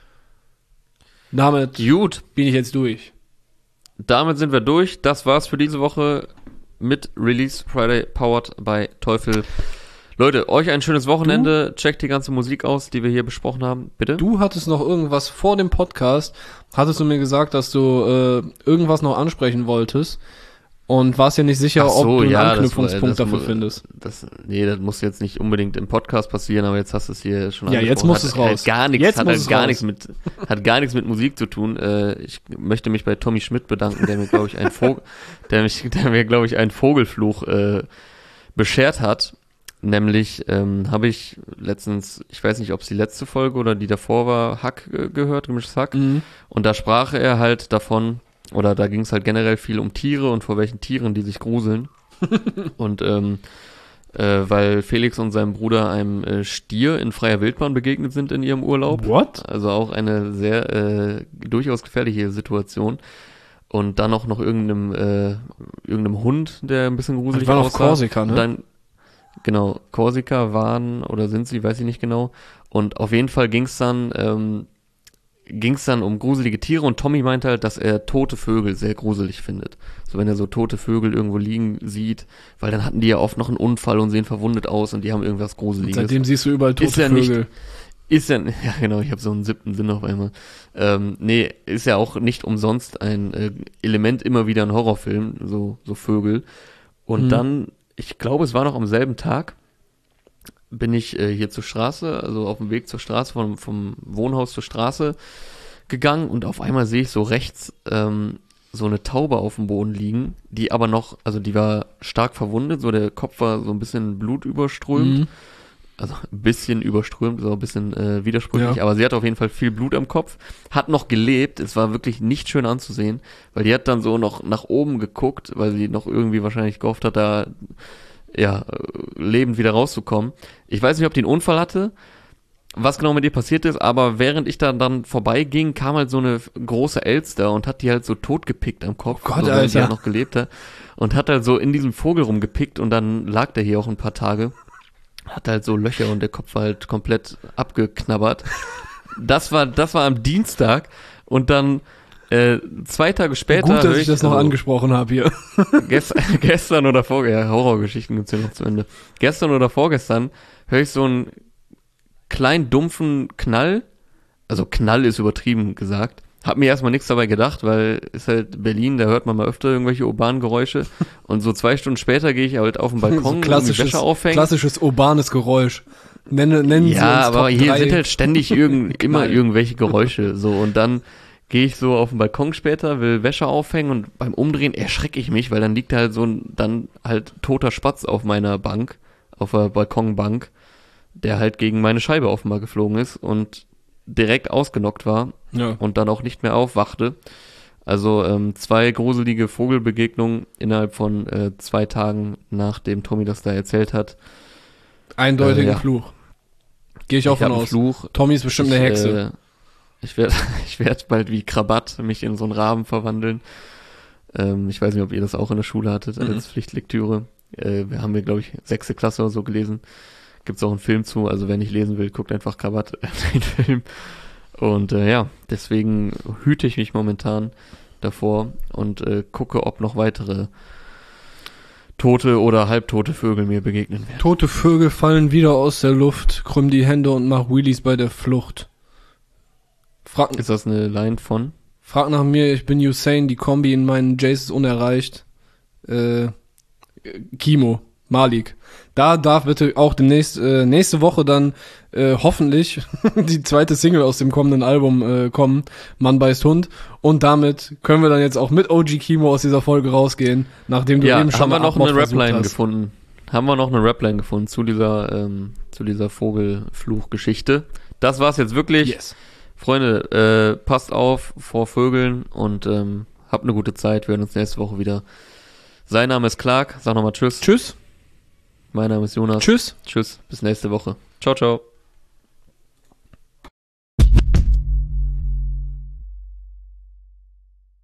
Damit gut, bin ich jetzt durch. Damit sind wir durch. Das war's für diese Woche mit Release Friday, powered by Teufel. Leute, euch ein schönes Wochenende. Checkt die ganze Musik aus, die wir hier besprochen haben. Bitte? Du hattest noch irgendwas vor dem Podcast. Hattest du mir gesagt, dass du irgendwas noch ansprechen wolltest. Und warst ja nicht sicher, ob du einen Anknüpfungspunkt dafür findest. Das muss jetzt nicht unbedingt im Podcast passieren, aber jetzt hast du es hier schon angesprochen. Ja, jetzt muss es raus. Hat gar nichts mit Musik zu tun. Ich möchte mich bei Tommy Schmidt bedanken, der mir, glaube ich, einen Vogelfluch beschert hat. Nämlich habe ich letztens, ich weiß nicht, ob es die letzte Folge oder die davor war, Hack gehört, gemischtes Hack. Mhm. Und da sprach er halt davon, oder da ging es halt generell viel um Tiere und vor welchen Tieren die sich gruseln. Und weil Felix und sein Bruder einem Stier in freier Wildbahn begegnet sind in ihrem Urlaub. What? Also auch eine sehr durchaus gefährliche Situation. Und dann noch irgendeinem Hund, der ein bisschen gruselig aussah. Die waren auf Korsika, ne? Dann, genau, Korsika waren, oder sind sie, weiß ich nicht genau. Und auf jeden Fall ging es dann um gruselige Tiere und Tommy meinte halt, dass er tote Vögel sehr gruselig findet. So wenn er so tote Vögel irgendwo liegen sieht, weil dann hatten die ja oft noch einen Unfall und sehen verwundet aus und die haben irgendwas Gruseliges. Und seitdem siehst du überall tote Vögel. Ja genau, ich habe so einen 7. Sinn auf einmal. Ist ja auch nicht umsonst ein Element immer wieder in Horrorfilmen, so Vögel. Und dann, ich glaube, es war noch am selben Tag, bin ich hier zur Straße, also auf dem Weg zur Straße, vom Wohnhaus zur Straße gegangen und auf einmal sehe ich so rechts so eine Taube auf dem Boden liegen, die aber noch, also die war stark verwundet, so der Kopf war so ein bisschen blutüberströmt, also ein bisschen überströmt, so ein bisschen widersprüchlich, aber sie hat auf jeden Fall viel Blut am Kopf, hat noch gelebt, es war wirklich nicht schön anzusehen, weil die hat dann so noch nach oben geguckt, weil sie noch irgendwie wahrscheinlich gehofft hat, da lebend wieder rauszukommen. Ich weiß nicht, ob die einen Unfall hatte, was genau mit ihr passiert ist, aber während ich dann vorbeiging, kam halt so eine große Elster und hat die halt so totgepickt am Kopf, oh Gott, so, Alter. Die halt noch gelebt hat, und hat halt so in diesem Vogel rumgepickt und dann lag der hier auch ein paar Tage, hat halt so Löcher und der Kopf war halt komplett abgeknabbert. Das war am Dienstag und dann 2 Tage später. Gut, dass ich das noch angesprochen habe hier. Gestern oder vorgestern, Horrorgeschichten gibt's ja noch zu Ende. Gestern oder vorgestern höre ich so einen kleinen dumpfen Knall. Also Knall ist übertrieben gesagt. Hab mir erstmal nichts dabei gedacht, weil ist halt Berlin, da hört man mal öfter irgendwelche urbanen Geräusche. Und so 2 Stunden später gehe ich halt auf den Balkon so und die Wäsche aufhängen. Klassisches urbanes Geräusch. Nennen Sie uns aber Top hier 3. sind halt ständig immer irgendwelche Geräusche. So, und dann gehe ich so auf den Balkon später, will Wäsche aufhängen und beim Umdrehen erschrecke ich mich, weil dann liegt halt so ein toter Spatz auf meiner Bank, auf der Balkonbank, der halt gegen meine Scheibe offenbar geflogen ist und direkt ausgenockt war und dann auch nicht mehr aufwachte. Also 2 gruselige Vogelbegegnungen innerhalb von 2 Tagen, nachdem Tommy das da erzählt hat. Eindeutiger Fluch. Gehe ich auch von aus. Fluch. Tommy ist bestimmt eine Hexe. Ich werd bald wie Krabat mich in so einen Raben verwandeln. Ich weiß nicht, ob ihr das auch in der Schule hattet als Pflichtlektüre. Wir haben glaube ich, 6. Klasse oder so gelesen. Gibt's auch einen Film zu, also wer nicht lesen will, guckt einfach Krabat, den Film. Und deswegen hüte ich mich momentan davor und gucke, ob noch weitere tote oder halbtote Vögel mir begegnen werden. Tote Vögel fallen wieder aus der Luft, krümm die Hände und mach Wheelies bei der Flucht. Ist das eine Line von? Frag nach mir, ich bin Usain, die Kombi in meinen Jays ist unerreicht. Kimo, Malik. Da darf bitte auch demnächst, nächste Woche dann hoffentlich die zweite Single aus dem kommenden Album kommen, Mann beißt Hund. Und damit können wir dann jetzt auch mit OG Kimo aus dieser Folge rausgehen, nachdem du eben schon haben wir noch eine Rapline gefunden. Haben wir noch eine Rapline gefunden zu dieser Vogelfluch-Geschichte. Das war's jetzt wirklich. Yes. Freunde, passt auf vor Vögeln und habt eine gute Zeit. Wir hören uns nächste Woche wieder. Sein Name ist Clark. Sag nochmal Tschüss. Tschüss. Mein Name ist Jonas. Tschüss. Tschüss. Bis nächste Woche. Ciao, ciao.